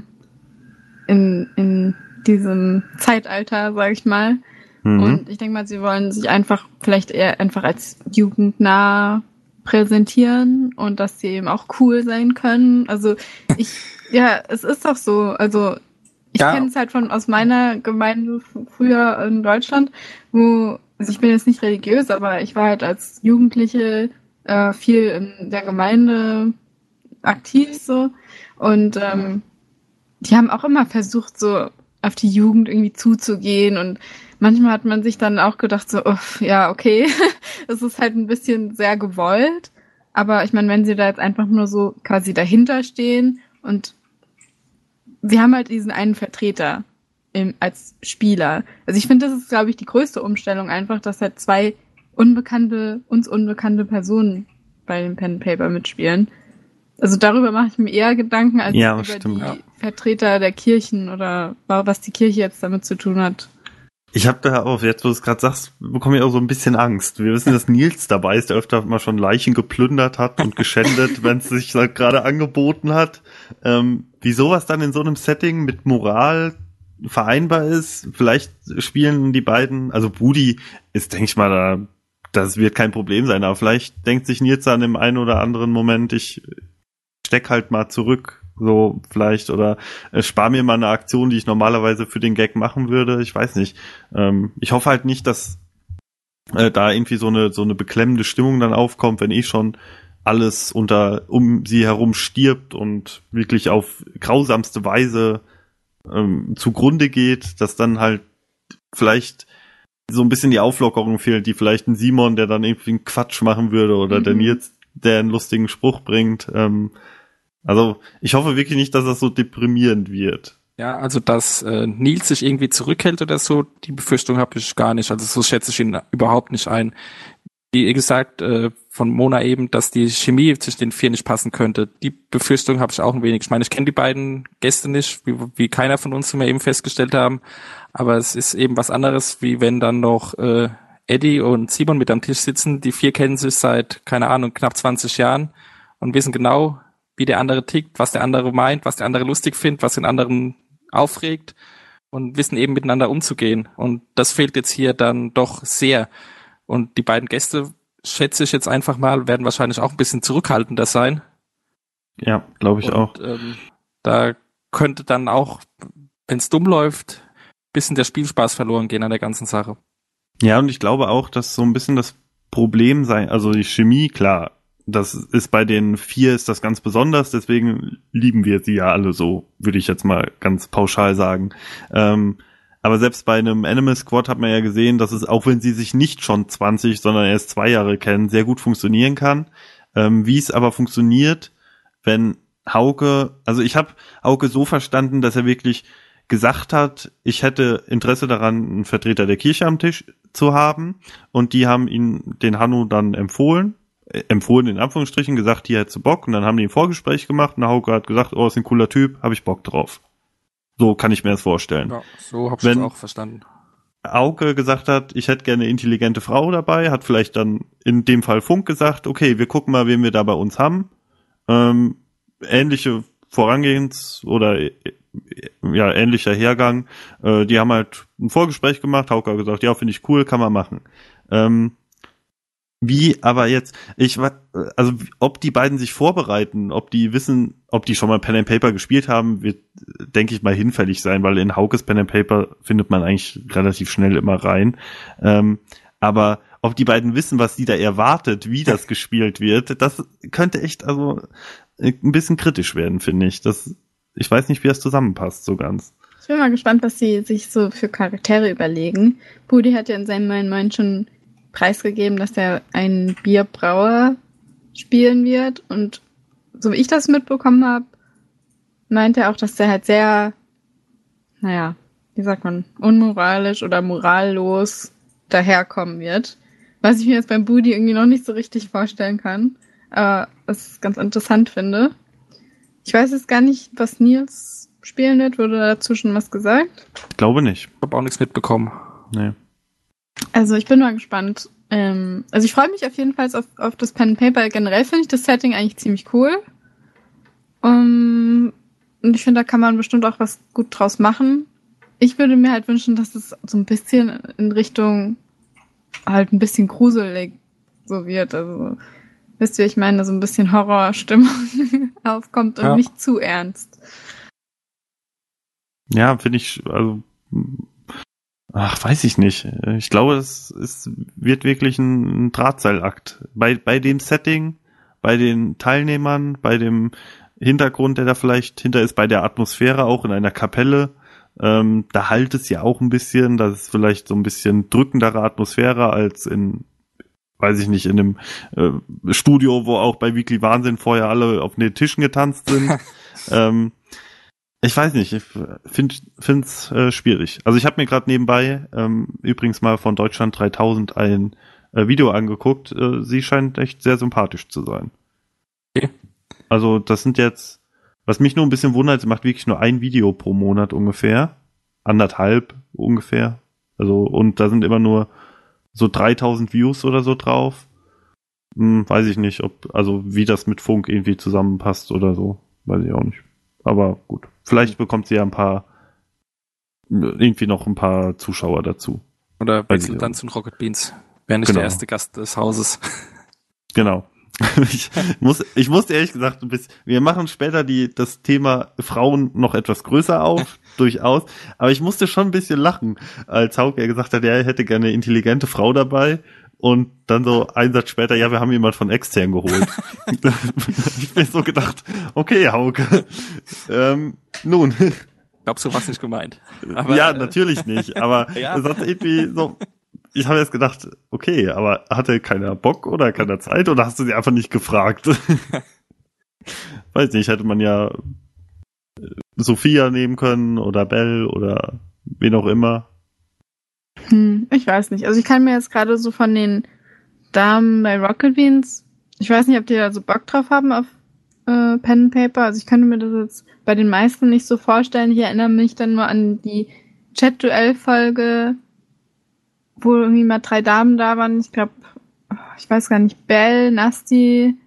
Speaker 5: In, in diesem Zeitalter, sag ich mal.
Speaker 6: mhm.
Speaker 5: Und ich denke mal, sie wollen sich einfach vielleicht eher einfach als jugendnah präsentieren und dass sie eben auch cool sein können. Also ich, ja, es ist doch so. Also ich
Speaker 2: Ja.
Speaker 5: kenne es halt von aus meiner Gemeinde f- früher in Deutschland, wo, also ich bin jetzt nicht religiös, aber ich war halt als Jugendliche äh, viel in der Gemeinde aktiv so und ähm, die haben auch immer versucht, so auf die Jugend irgendwie zuzugehen und manchmal hat man sich dann auch gedacht, so, uff, ja, okay, es ist halt ein bisschen sehr gewollt, aber ich meine, wenn sie da jetzt einfach nur so quasi dahinter stehen und sie haben halt diesen einen Vertreter im, als Spieler. Also ich finde, das ist, glaube ich, die größte Umstellung einfach, dass halt zwei unbekannte, uns unbekannte Personen bei dem Pen and Paper mitspielen. Also darüber mache ich mir eher Gedanken als
Speaker 6: Ja,
Speaker 5: über
Speaker 6: stimmt.
Speaker 5: die
Speaker 2: Ja.
Speaker 5: Vertreter der Kirchen oder was die Kirche jetzt damit zu tun hat.
Speaker 6: Ich habe da auch, jetzt wo du es gerade sagst, bekomme ich auch so ein bisschen Angst. Wir wissen, dass Nils dabei ist, der öfter mal schon Leichen geplündert hat und geschändet, wenn es sich halt gerade angeboten hat. Ähm, wie sowas dann in so einem Setting mit Moral vereinbar ist, vielleicht spielen die beiden, also Budi ist, denke ich mal, da, das wird kein Problem sein, aber vielleicht denkt sich Nils dann im einen oder anderen Moment, ich steck halt mal zurück, so vielleicht, oder äh, spar mir mal eine Aktion, die ich normalerweise für den Gag machen würde, ich weiß nicht. Ähm, ich hoffe halt nicht, dass äh, da irgendwie so eine so eine beklemmende Stimmung dann aufkommt, wenn eh schon alles unter um sie herum stirbt und wirklich auf grausamste Weise ähm, zugrunde geht, dass dann halt vielleicht so ein bisschen die Auflockerung fehlt, die vielleicht ein Simon, der dann irgendwie einen Quatsch machen würde, oder
Speaker 5: Mhm.
Speaker 6: der Nils, der einen lustigen Spruch bringt. Ähm, also ich hoffe wirklich nicht, dass das so deprimierend wird.
Speaker 2: Ja, also dass äh, Nils sich irgendwie zurückhält oder so, die Befürchtung habe ich gar nicht. Also so schätze ich ihn überhaupt nicht ein. Wie gesagt, äh, von Mona eben, dass die Chemie zwischen den vier nicht passen könnte. Die Befürchtung habe ich auch ein wenig. Ich meine, ich kenne die beiden Gäste nicht, wie, wie keiner von uns, wie wir eben festgestellt haben. Aber es ist eben was anderes, wie wenn dann noch äh, Eddie und Simon mit am Tisch sitzen. Die vier kennen sich seit, keine Ahnung, knapp zwanzig Jahren und wissen genau, wie der andere tickt, was der andere meint, was der andere lustig findet, was den anderen aufregt und wissen eben miteinander umzugehen. Und das fehlt jetzt hier dann doch sehr. Und die beiden Gäste, schätze ich jetzt einfach mal, werden wahrscheinlich auch ein bisschen zurückhaltender sein.
Speaker 6: Ja, glaube ich
Speaker 2: und,
Speaker 6: auch.
Speaker 2: Ähm, da könnte dann auch, wenn es dumm läuft, ein bisschen der Spielspaß verloren gehen an der ganzen Sache.
Speaker 6: Ja, und ich glaube auch, dass so ein bisschen das Problem sein, also die Chemie, klar, das ist bei den vier ist das ganz besonders, deswegen lieben wir sie ja alle so, würde ich jetzt mal ganz pauschal sagen. Ähm, aber selbst bei einem Animal Squad hat man ja gesehen, dass es, auch wenn sie sich nicht schon zwanzig, sondern erst zwei Jahre kennen, sehr gut funktionieren kann. Ähm, wie es aber funktioniert, wenn Hauke, also ich habe Hauke so verstanden, dass er wirklich gesagt hat, ich hätte Interesse daran, einen Vertreter der Kirche am Tisch zu haben, und die haben ihn, den Hanno dann empfohlen, äh, empfohlen in Anführungsstrichen, gesagt, hier hättest du Bock, und dann haben die ein Vorgespräch gemacht und Hauke hat gesagt, oh, ist ein cooler Typ, habe ich Bock drauf. So kann ich mir das vorstellen.
Speaker 2: Ja, so habe ich
Speaker 6: Wenn-
Speaker 2: es auch verstanden.
Speaker 6: Hauke gesagt hat, ich hätte gerne eine intelligente Frau dabei, hat vielleicht dann in dem Fall Funk gesagt, okay, wir gucken mal, wen wir da bei uns haben. Ähm, ähnliche Vorangehens- oder äh, ja, ähnlicher Hergang. Äh, die haben halt ein Vorgespräch gemacht, Hauke hat gesagt, ja, finde ich cool, kann man machen. Ähm, wie aber jetzt, ich wa- also ob die beiden sich vorbereiten, ob die wissen, ob die schon mal Pen and Paper gespielt haben, wird, denke ich mal, hinfällig sein, weil in Haukes Pen and Paper findet man eigentlich relativ schnell immer rein. Ähm, aber ob die beiden wissen, was die da erwartet, wie das gespielt wird, das könnte echt also ein bisschen kritisch werden, finde ich. Das, ich weiß nicht, wie das zusammenpasst so ganz.
Speaker 5: Ich bin mal gespannt, was sie sich so für Charaktere überlegen. Budi hat ja in seinem Moin Moin schon preisgegeben, dass er einen Bierbrauer spielen wird. Und so wie ich das mitbekommen habe, meint er auch, dass der halt sehr, naja, wie sagt man, unmoralisch oder morallos daherkommen wird. Was ich mir jetzt beim Budi irgendwie noch nicht so richtig vorstellen kann. Aber was ich ganz interessant finde. Ich weiß jetzt gar nicht, was Nils spielen wird. Wurde dazu schon was gesagt?
Speaker 6: Ich glaube nicht.
Speaker 2: Ich habe auch nichts mitbekommen.
Speaker 6: Nee.
Speaker 5: Also ich bin mal gespannt. Ähm, also ich freue mich auf jeden Fall auf, auf das Pen and Paper. Generell finde ich das Setting eigentlich ziemlich cool. Um, und ich finde, da kann man bestimmt auch was gut draus machen. Ich würde mir halt wünschen, dass es so ein bisschen in Richtung halt ein bisschen gruselig so wird. Also wisst ihr, ich meine, so ein bisschen Horrorstimmung aufkommt und
Speaker 2: ja.
Speaker 5: nicht zu ernst.
Speaker 6: Ja, finde ich, also, ach, weiß ich nicht. Ich glaube, es, es wird wirklich ein Drahtseilakt. Bei, bei dem Setting, bei den Teilnehmern, bei dem Hintergrund, der da vielleicht hinter ist, bei der Atmosphäre auch in einer Kapelle, ähm, da halt es ja auch ein bisschen, das ist vielleicht so ein bisschen drückendere Atmosphäre als in, weiß ich nicht, in einem äh, Studio, wo auch bei Weekly Wahnsinn vorher alle auf den Tischen getanzt sind. ähm, ich weiß nicht, ich finde es äh, schwierig. Also ich habe mir gerade nebenbei ähm, übrigens mal von Deutschland dreitausend ein äh, Video angeguckt. Äh, sie scheint echt sehr sympathisch zu sein.
Speaker 2: Okay.
Speaker 6: Also das sind jetzt, was mich nur ein bisschen wundert, sie macht wirklich nur ein Video pro Monat ungefähr. Anderthalb ungefähr. Also und da sind immer nur so dreitausend Views oder so drauf. Hm, weiß ich nicht, ob, also wie das mit Funk irgendwie zusammenpasst oder so. Weiß ich auch nicht. Aber gut. Vielleicht bekommt sie ja ein paar, irgendwie noch ein paar Zuschauer dazu.
Speaker 2: Oder wechselt dann zu den Rocket Beans. Wäre nicht
Speaker 6: Genau.
Speaker 2: der erste Gast des Hauses.
Speaker 6: Genau. Ich muss, ich muss ehrlich gesagt ein bisschen, wir machen später die, das Thema Frauen noch etwas größer auf, durchaus, aber ich musste schon ein bisschen lachen, als Hauke gesagt hat, ja, er hätte gerne eine intelligente Frau dabei und dann so einen Satz später, ja, wir haben jemand von extern geholt. Ich bin so gedacht, okay, Hauke, ähm, nun.
Speaker 2: Ich glaube, so war es nicht gemeint. Aber,
Speaker 6: ja,
Speaker 2: äh,
Speaker 6: natürlich nicht, aber
Speaker 2: ja.
Speaker 6: es hat irgendwie so, ich habe jetzt gedacht, okay, aber hatte keiner Bock oder keiner Zeit oder hast du sie einfach nicht gefragt? Weiß nicht, hätte man ja Sophia nehmen können oder Belle oder wen auch immer.
Speaker 5: Hm, ich weiß nicht. Also ich kann mir jetzt gerade so von den Damen bei Rocket Beans, ich weiß nicht, ob die da so Bock drauf haben auf äh, Pen and Paper. Also ich könnte mir das jetzt bei den meisten nicht so vorstellen. Ich erinnere mich dann nur an die Chat-Duell-Folge, wo irgendwie mal drei Damen da waren. Ich glaube, ich weiß gar nicht, Belle, Nasty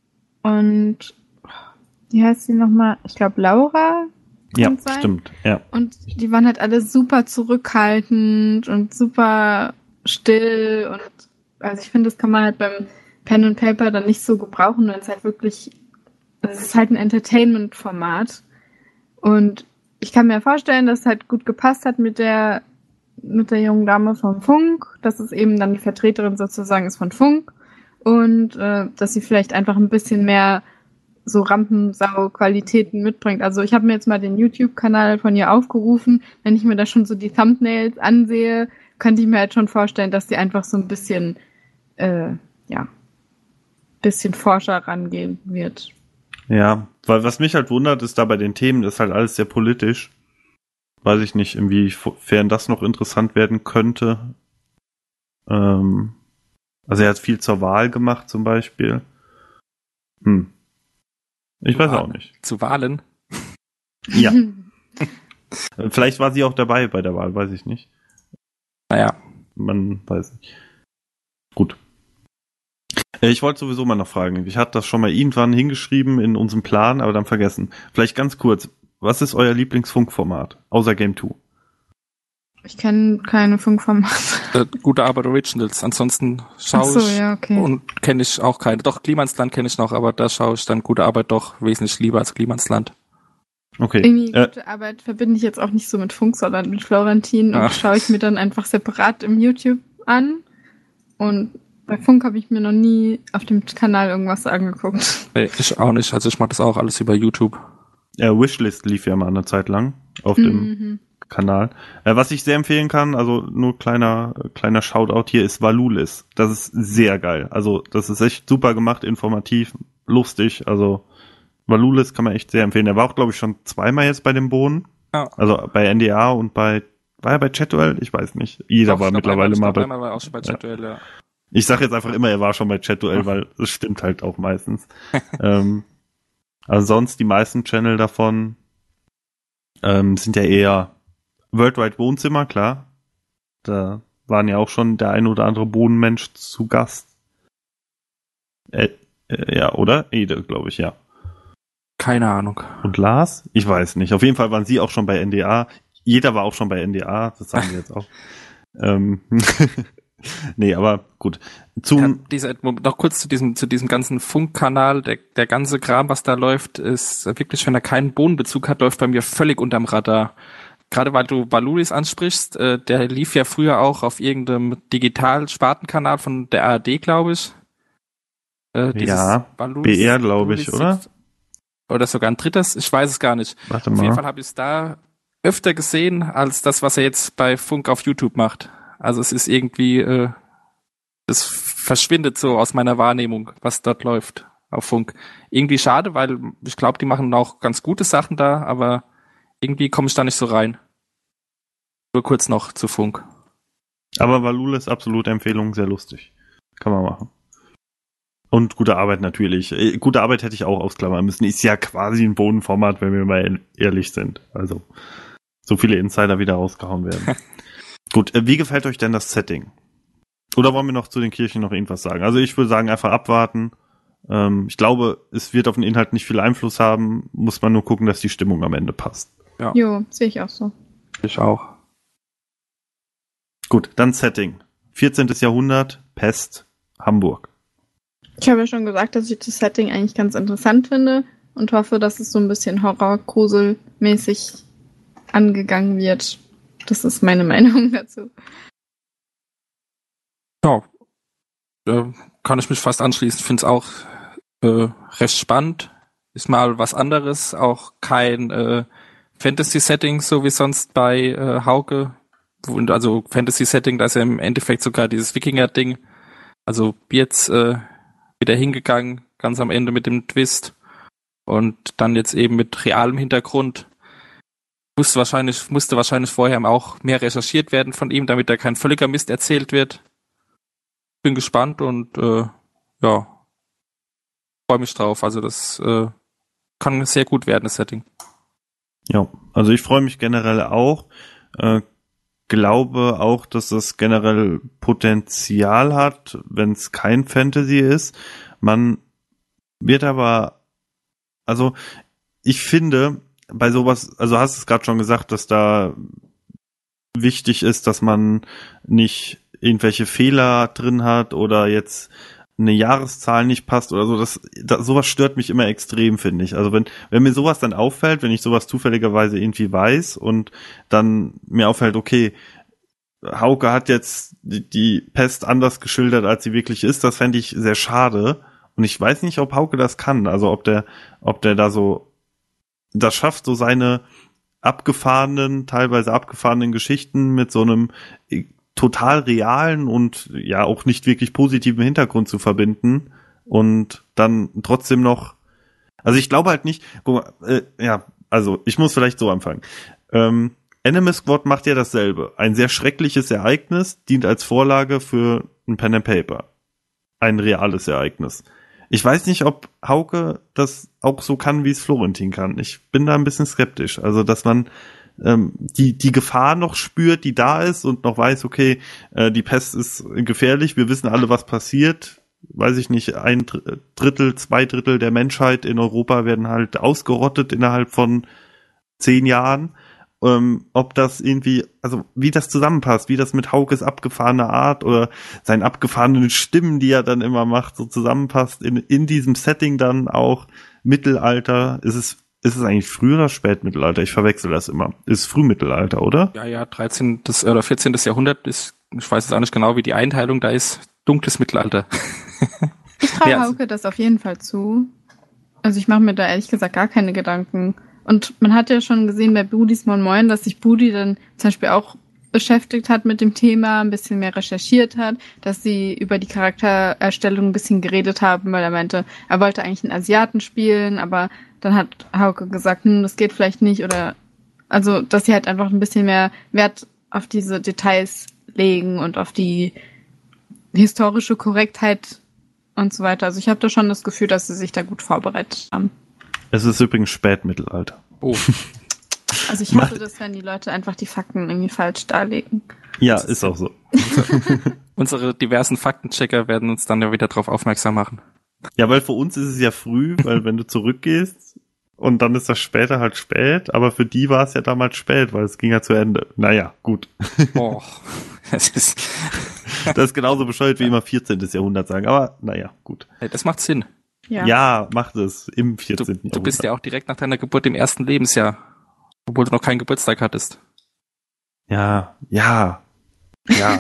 Speaker 5: und wie heißt sie nochmal? Ich glaube, Laura.
Speaker 6: Ja,
Speaker 5: sein.
Speaker 6: stimmt, ja.
Speaker 5: Und die waren halt alle super zurückhaltend und super still und also ich finde, das kann man halt beim Pen and Paper dann nicht so gebrauchen, weil es halt wirklich, es ist halt ein Entertainment-Format und ich kann mir vorstellen, dass es halt gut gepasst hat mit der mit der jungen Dame vom Funk, dass es eben dann die Vertreterin sozusagen ist von Funk und äh, dass sie vielleicht einfach ein bisschen mehr so Rampensau-Qualitäten mitbringt. Also ich habe mir jetzt mal den YouTube-Kanal von ihr aufgerufen. Wenn ich mir da schon so die Thumbnails ansehe, könnte ich mir halt schon vorstellen, dass die einfach so ein bisschen, äh, ja, bisschen forscher rangehen wird.
Speaker 6: Ja, weil was mich halt wundert, ist da bei den Themen, das ist halt alles sehr politisch. Weiß ich nicht, inwiefern das noch interessant werden könnte. Ähm, also er hat viel zur Wahl gemacht zum Beispiel. Hm. Ich
Speaker 2: Zu
Speaker 6: weiß
Speaker 2: Wahlen.
Speaker 6: auch nicht.
Speaker 2: Zu Wahlen?
Speaker 6: Ja. Vielleicht war sie auch dabei bei der Wahl, weiß ich nicht.
Speaker 2: Naja.
Speaker 6: Man weiß nicht. Gut. Ich wollte sowieso mal noch fragen. Ich hatte das schon mal irgendwann hingeschrieben in unserem Plan, aber dann vergessen. Vielleicht ganz kurz. Was ist euer Lieblingsfunkformat? Außer Game zwei.
Speaker 5: Ich kenne keine Funkformate.
Speaker 2: Äh, gute Arbeit Originals. Ansonsten schaue
Speaker 5: Ach so,
Speaker 2: ich
Speaker 5: ja, okay.
Speaker 2: und kenne ich auch keine. Doch, Klimansland kenne ich noch, aber da schaue ich dann gute Arbeit doch wesentlich lieber als Klimansland.
Speaker 6: Okay.
Speaker 5: Irgendwie
Speaker 6: Äh,
Speaker 5: gute Arbeit verbinde ich jetzt auch nicht so mit Funk, sondern mit Florentin und
Speaker 2: Ach.
Speaker 5: schaue ich mir dann einfach separat im YouTube an. Und bei Funk habe ich mir noch nie auf dem Kanal irgendwas angeguckt.
Speaker 2: Nee, ich auch nicht. Also ich mache das auch alles über YouTube.
Speaker 6: äh, Wishlist lief ja mal eine Zeit lang auf dem
Speaker 5: Mhm.
Speaker 6: Kanal. Äh, was ich sehr empfehlen kann, also nur kleiner kleiner Shoutout hier, ist Valulis. Das ist sehr geil. Also das ist echt super gemacht, informativ, lustig. Also Valulis kann man echt sehr empfehlen. Der war auch, glaube ich, schon zweimal jetzt bei dem Bohnen.
Speaker 2: Ja.
Speaker 6: Also bei N D A und bei war er bei Chat-Duell? Ich weiß nicht. Jeder
Speaker 2: Doch,
Speaker 6: war
Speaker 2: ich glaub,
Speaker 6: mittlerweile
Speaker 2: einmal,
Speaker 6: mal
Speaker 2: ich glaub,
Speaker 6: bei...
Speaker 2: einmal war er auch schon bei Chat-Duell, ja.
Speaker 6: Ich sag jetzt einfach immer, er war schon bei Chat-Duell, weil es stimmt halt auch meistens. ähm, also sonst die meisten Channel davon ähm, sind ja eher Worldwide Wohnzimmer, klar. Da waren ja auch schon der ein oder andere Bohnenmensch zu Gast. Äh, äh, ja, oder? Ede, glaube ich, ja.
Speaker 2: Keine Ahnung.
Speaker 6: Und Lars? Ich weiß nicht. Auf jeden Fall waren sie auch schon bei N D A. Jeder war auch schon bei N D A, das sagen wir jetzt auch. ähm, nee, aber gut. Zum
Speaker 2: Ja, dieser, noch kurz zu diesem, zu diesem ganzen Funkkanal, der, der ganze Kram, was da läuft, ist wirklich, wenn er keinen Bodenbezug hat, läuft bei mir völlig unterm Radar. Gerade weil du Valulis ansprichst, äh, der lief ja früher auch auf irgendeinem Digital-Spartenkanal von der A R D, glaube ich. Äh,
Speaker 6: ja,
Speaker 2: Valulis,
Speaker 6: B R, glaube ich, oder?
Speaker 2: Oder sogar ein drittes, ich weiß es gar nicht.
Speaker 6: Warte
Speaker 2: Auf
Speaker 6: mal.
Speaker 2: jeden Fall habe ich es da öfter gesehen, als das, was er jetzt bei Funk auf YouTube macht. Also es ist irgendwie, äh, es verschwindet so aus meiner Wahrnehmung, was dort läuft auf Funk. Irgendwie schade, weil ich glaube, die machen auch ganz gute Sachen da, aber irgendwie komme ich da nicht so rein. Nur kurz noch zu Funk.
Speaker 6: Aber Valula ist absolute Empfehlung, sehr lustig. Kann man machen. Und gute Arbeit natürlich. Äh, gute Arbeit hätte ich auch ausklammern müssen. Ist ja quasi ein Bodenformat, wenn wir mal ehrlich sind. Also, so viele Insider wieder rausgehauen werden. Gut, äh, wie gefällt euch denn das Setting? Oder wollen wir noch zu den Kirchen noch irgendwas sagen? Also ich würde sagen, einfach abwarten. Ähm, ich glaube, es wird auf den Inhalt nicht viel Einfluss haben. Muss man nur gucken, dass die Stimmung am Ende passt.
Speaker 2: Ja.
Speaker 5: Jo, sehe ich auch so.
Speaker 2: Ich auch.
Speaker 6: Gut, dann Setting. vierzehntes Jahrhundert, Pest, Hamburg.
Speaker 5: Ich habe ja schon gesagt, dass ich das Setting eigentlich ganz interessant finde und hoffe, dass es so ein bisschen Horror-Grusel-mäßig angegangen wird. Das ist meine Meinung dazu.
Speaker 2: Ja, äh, kann ich mich fast anschließen. Finde es auch äh, recht spannend. Ist mal was anderes, auch kein äh, Fantasy-Setting, so wie sonst bei äh, Hauke. Und also Fantasy-Setting, da ist ja im Endeffekt sogar dieses Wikinger-Ding. Also jetzt äh, wieder hingegangen, ganz am Ende mit dem Twist. Und dann jetzt eben mit realem Hintergrund. Musste wahrscheinlich, musste wahrscheinlich vorher auch mehr recherchiert werden von ihm, damit da kein völliger Mist erzählt wird. Bin gespannt und äh, ja, freue mich drauf. Also das äh, kann sehr gut werden, das Setting.
Speaker 6: Ja, also ich freue mich generell auch. Äh, glaube auch, dass es generell Potenzial hat, wenn es kein Fantasy ist. Man wird aber, also ich finde, bei sowas, also hast du es gerade schon gesagt, dass da wichtig ist, dass man nicht irgendwelche Fehler drin hat oder jetzt eine Jahreszahl nicht passt oder so. Das, das sowas stört mich immer extrem, finde ich. Also wenn wenn mir sowas dann auffällt, wenn ich sowas zufälligerweise irgendwie weiß und dann mir auffällt, okay, Hauke hat jetzt die, die Pest anders geschildert, als sie wirklich ist, das fände ich sehr schade. Und ich weiß nicht, ob Hauke das kann. Also ob der, ob der da so das schafft, so seine abgefahrenen, teilweise abgefahrenen Geschichten mit so einem total realen und ja auch nicht wirklich positiven Hintergrund zu verbinden und dann trotzdem noch, also ich glaube halt nicht, guck mal, äh, ja, also ich muss vielleicht so anfangen. Ähm, Enemy Squad macht ja dasselbe. Ein sehr schreckliches Ereignis dient als Vorlage für ein Pen and Paper. Ein reales Ereignis. Ich weiß nicht, ob Hauke das auch so kann, wie es Florentin kann. Ich bin da ein bisschen skeptisch. Also, dass man ähm, die die Gefahr noch spürt, die da ist und noch weiß, okay, äh, die Pest ist gefährlich, wir wissen alle, was passiert. Weiß ich nicht, ein Drittel, zwei Drittel der Menschheit in Europa werden halt ausgerottet innerhalb von zehn Jahren. Ähm, ob das irgendwie, also wie das zusammenpasst, wie das mit Haukes abgefahrene Art oder seinen abgefahrenen Stimmen, die er dann immer macht, so zusammenpasst, in, in diesem Setting dann auch Mittelalter, ist es, ist es eigentlich früh oder Spätmittelalter? Ich verwechsel das immer. Ist Frühmittelalter, oder?
Speaker 2: Ja, ja, dreizehntes oder vierzehntes Jahrhundert ist, ich weiß jetzt auch nicht genau, wie die Einteilung da ist, dunkles Mittelalter.
Speaker 5: Ich traue
Speaker 2: Ja, also-
Speaker 5: Hauke das auf jeden Fall zu. Also ich mache mir da ehrlich gesagt gar keine Gedanken. Und man hat ja schon gesehen bei Budis Moin Moin, dass sich Budi dann zum Beispiel auch beschäftigt hat mit dem Thema, ein bisschen mehr recherchiert hat, dass sie über die Charaktererstellung ein bisschen geredet haben, weil er meinte, er wollte eigentlich einen Asiaten spielen, aber dann hat Hauke gesagt, hm, das geht vielleicht nicht oder also, dass sie halt einfach ein bisschen mehr Wert auf diese Details legen und auf die historische Korrektheit und so weiter. Also ich habe da schon das Gefühl, dass sie sich da gut vorbereitet haben.
Speaker 6: Es ist übrigens Spätmittelalter.
Speaker 2: Oh.
Speaker 5: Also ich hasse das, wenn die Leute einfach die Fakten irgendwie falsch darlegen.
Speaker 6: Ja, ist auch so.
Speaker 2: Unsere diversen Faktenchecker werden uns dann ja wieder darauf aufmerksam machen.
Speaker 6: Ja, weil für uns ist es ja früh, weil wenn du zurückgehst und dann ist das später halt spät, aber für die war es ja damals spät, weil es ging ja zu Ende. Naja, gut.
Speaker 2: Oh, das ist...
Speaker 6: Das ist genauso bescheuert wie immer vierzehnten. Jahrhundert sagen, aber naja, gut.
Speaker 2: Hey, das macht Sinn.
Speaker 5: Ja,
Speaker 6: Ja, macht es im
Speaker 2: Du,
Speaker 6: vierzehnten.
Speaker 2: du bist ja auch direkt nach deiner Geburt im ersten Lebensjahr, obwohl du noch keinen Geburtstag hattest.
Speaker 6: Ja, ja, ja.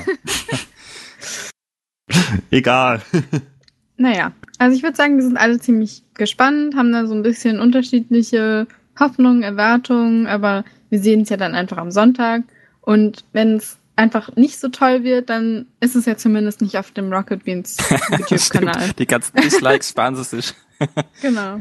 Speaker 6: Egal.
Speaker 5: Naja, also ich würde sagen, wir sind alle ziemlich gespannt, haben da so ein bisschen unterschiedliche Hoffnungen, Erwartungen, aber wir sehen es ja dann einfach am Sonntag. Und wenn es einfach nicht so toll wird, dann ist es ja zumindest nicht auf dem Rocket Beans YouTube-Kanal.
Speaker 2: Stimmt, die ganzen Dislikes sparen sie sich.
Speaker 5: Genau.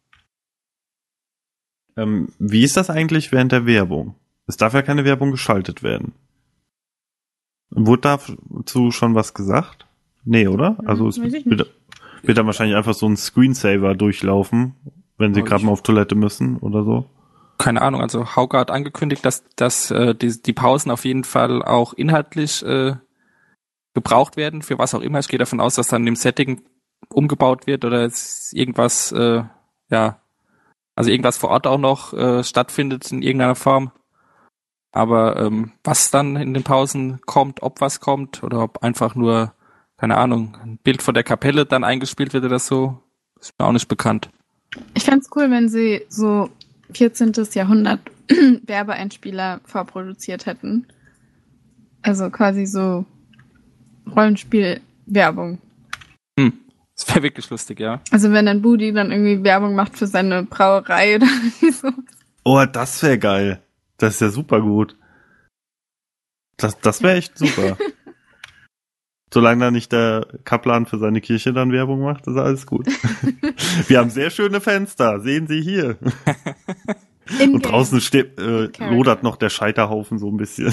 Speaker 6: Ähm, wie ist das eigentlich während der Werbung? Es darf ja keine Werbung geschaltet werden. Wurde dazu schon was gesagt? Nee, oder? Also es
Speaker 5: Weiß ich
Speaker 6: wird, wird dann wahrscheinlich einfach so ein Screensaver durchlaufen, wenn sie
Speaker 2: Oh,
Speaker 6: gerade
Speaker 2: ich-
Speaker 6: mal auf Toilette müssen oder so.
Speaker 2: Keine Ahnung, also Hauke hat angekündigt, dass, dass äh, die, die Pausen auf jeden Fall auch inhaltlich äh, gebraucht werden, für was auch immer. Ich gehe davon aus, dass dann im Setting umgebaut wird oder es irgendwas, äh, ja, also irgendwas vor Ort auch noch äh, stattfindet in irgendeiner Form. Aber ähm, was dann in den Pausen kommt, ob was kommt oder ob einfach nur, keine Ahnung, ein Bild von der Kapelle dann eingespielt wird oder so, ist mir auch nicht bekannt.
Speaker 5: Ich fänd's cool, wenn sie so vierzehnten. Jahrhundert Werbeeinspieler vorproduziert hätten. Also quasi so Rollenspiel-Werbung.
Speaker 2: Hm, das wäre wirklich lustig, ja.
Speaker 5: Also wenn dann Budi dann irgendwie Werbung macht für seine Brauerei oder irgendwie so.
Speaker 6: Oh, das wäre geil. Das ist ja super gut. Das, das wäre echt super. Solange da nicht der Kaplan für seine Kirche dann Werbung macht, ist alles gut. Wir haben sehr schöne Fenster, sehen Sie hier.
Speaker 5: In
Speaker 6: Und draußen steht, äh,
Speaker 5: Character.
Speaker 6: lodert noch der Scheiterhaufen so ein bisschen.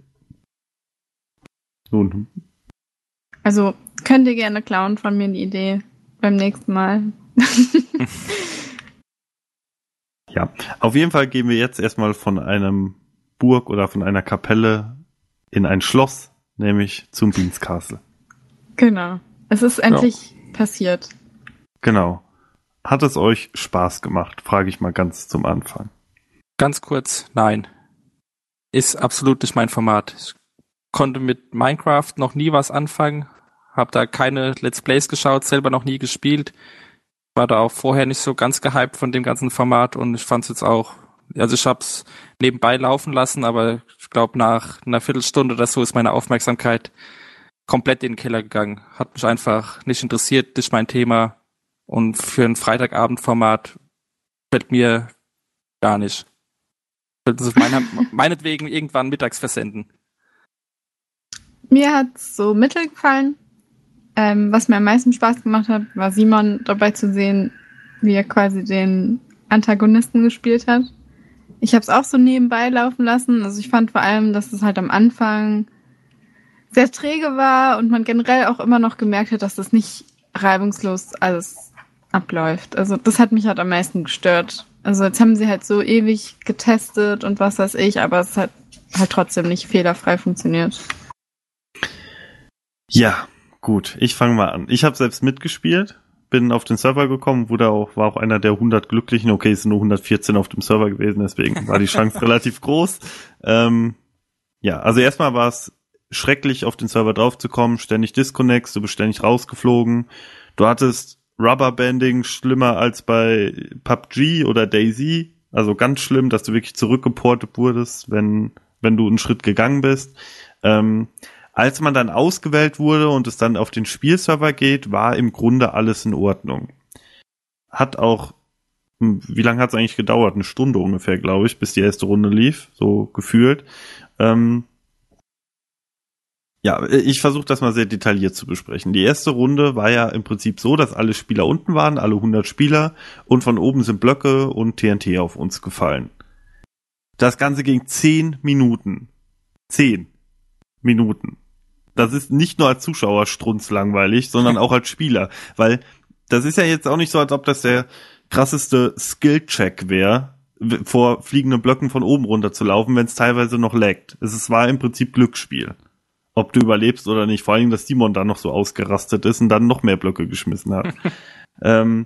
Speaker 6: Nun,
Speaker 5: Also könnt ihr gerne klauen von mir die Idee beim nächsten Mal.
Speaker 6: ja. Auf jeden Fall gehen wir jetzt erstmal von einem Burg oder von einer Kapelle in ein Schloss, nämlich zum Beans Castle.
Speaker 5: Genau. Es ist endlich passiert.
Speaker 6: Genau. Hat es euch Spaß gemacht? Frage ich mal ganz zum Anfang.
Speaker 2: Ganz kurz, nein. Ist absolut nicht mein Format. Ich konnte mit Minecraft noch nie was anfangen, habe da keine Let's Plays geschaut, selber noch nie gespielt. War da auch vorher nicht so ganz gehypt von dem ganzen Format und ich fand es jetzt auch, also ich habe es nebenbei laufen lassen, aber ich glaube nach einer Viertelstunde oder so ist meine Aufmerksamkeit komplett in den Keller gegangen. Hat mich einfach nicht interessiert, nicht mein Thema und für ein Freitagabendformat fällt mir gar nicht. Könnten Sie meine, meinetwegen irgendwann mittags versenden.
Speaker 5: Mir hat's so mittel gefallen. Ähm, was mir am meisten Spaß gemacht hat, war Simon dabei zu sehen, wie er quasi den Antagonisten gespielt hat. Ich habe es auch so nebenbei laufen lassen. Also ich fand vor allem, dass es halt am Anfang sehr träge war und man generell auch immer noch gemerkt hat, dass das nicht reibungslos alles abläuft. Also das hat mich halt am meisten gestört. Also jetzt haben sie halt so ewig getestet und was weiß ich, aber es hat halt trotzdem nicht fehlerfrei funktioniert.
Speaker 6: Ja, gut. Ich fange mal an. Ich habe selbst mitgespielt, bin auf den Server gekommen, wurde auch, war auch einer der hundert Glücklichen. Okay, es sind nur hundertvierzehn auf dem Server gewesen, deswegen war die Chance relativ groß. Ähm, ja, also erstmal war es schrecklich, auf den Server draufzukommen, ständig Disconnects, du bist ständig rausgeflogen. Du hattest Rubberbanding, schlimmer als bei P U B G oder DayZ. Also ganz schlimm, dass du wirklich zurückgeportet wurdest, wenn, wenn du einen Schritt gegangen bist. Ähm, als man dann ausgewählt wurde und es dann auf den Spielserver geht, war im Grunde alles in Ordnung. Hat auch, wie lange hat es eigentlich gedauert? Eine Stunde ungefähr, glaube ich, bis die erste Runde lief, so gefühlt. Ähm, ja, ich versuche das mal sehr detailliert zu besprechen. Die erste Runde war ja im Prinzip so, dass alle Spieler unten waren, alle hundert Spieler, und von oben sind Blöcke und T N T auf uns gefallen. Das Ganze ging zehn Minuten. zehn Minuten. Das ist nicht nur als Zuschauer strunzlangweilig, sondern auch als Spieler. Weil das ist ja jetzt auch nicht so, als ob das der krasseste Skill-Check wäre, vor fliegenden Blöcken von oben runter zu laufen, wenn es teilweise noch laggt. Es ist, war im Prinzip Glücksspiel. Ob du überlebst oder nicht. Vor allem, dass Simon da noch so ausgerastet ist und dann noch mehr Blöcke geschmissen hat. ähm,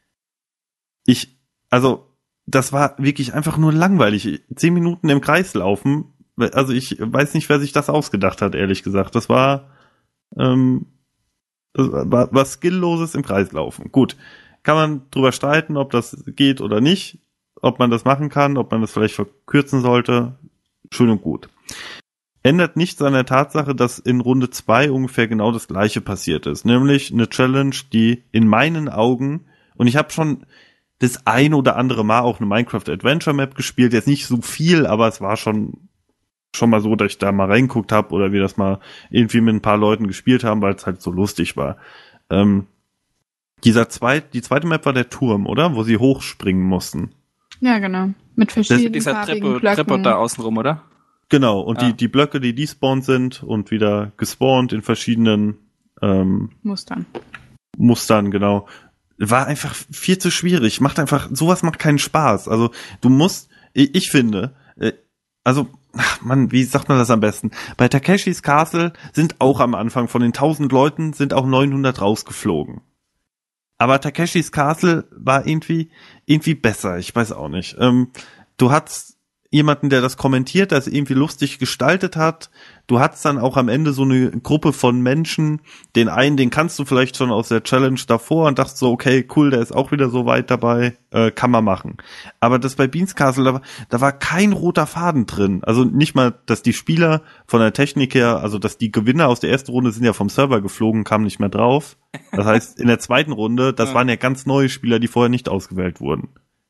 Speaker 6: ich, also, das war wirklich einfach nur langweilig. Zehn Minuten im Kreis laufen. Also ich weiß nicht, wer sich das ausgedacht hat, ehrlich gesagt. Das war, ähm, das war, war skillloses im Kreis laufen. Gut. Kann man drüber streiten, ob das geht oder nicht. Ob man das machen kann, ob man das vielleicht verkürzen sollte. Schön und gut. Ändert nichts an der Tatsache, dass in Runde zwei ungefähr genau das Gleiche passiert ist. Nämlich eine Challenge, die in meinen Augen, und ich habe schon das ein oder andere Mal auch eine Minecraft Adventure Map gespielt, jetzt nicht so viel, aber es war schon schon mal so, dass ich da mal reingeguckt habe oder wir das mal irgendwie mit ein paar Leuten gespielt haben, weil es halt so lustig war. Ähm, dieser zweit, die zweite Map war der Turm, oder? Wo sie hochspringen mussten.
Speaker 5: Ja, genau. Mit verschiedenen
Speaker 2: Dieser
Speaker 5: farbigen
Speaker 2: Treppe,
Speaker 5: Blöcken.
Speaker 2: Treppe da außenrum, oder?
Speaker 6: Genau, und
Speaker 2: Ah.
Speaker 6: die, die Blöcke, die despawned sind und wieder gespawnt in verschiedenen ähm,
Speaker 5: Mustern.
Speaker 6: Mustern, genau. War einfach viel zu schwierig. Macht einfach, sowas macht keinen Spaß. Also du musst, ich, ich finde, äh, also, ach Mann, wie sagt man das am besten? Bei Takeshis Castle sind auch am Anfang von den tausend Leuten sind auch neunhundert rausgeflogen. Aber Takeshis Castle war irgendwie, irgendwie besser. Ich weiß auch nicht. Ähm, du hattest jemanden, der das kommentiert, das irgendwie lustig gestaltet hat. Du hattest dann auch am Ende so eine Gruppe von Menschen, den einen, den kannst du vielleicht schon aus der Challenge davor und dachtest so, okay, cool, der ist auch wieder so weit dabei, äh, kann man machen. Aber das bei Beans Castle, da war, da war kein roter Faden drin. Also nicht mal, dass die Spieler von der Technik her, also dass die Gewinner aus der ersten Runde sind ja vom Server geflogen, kamen nicht mehr drauf. Das heißt, in der zweiten Runde, das
Speaker 2: ja.
Speaker 6: waren ja ganz neue Spieler, die vorher nicht ausgewählt wurden.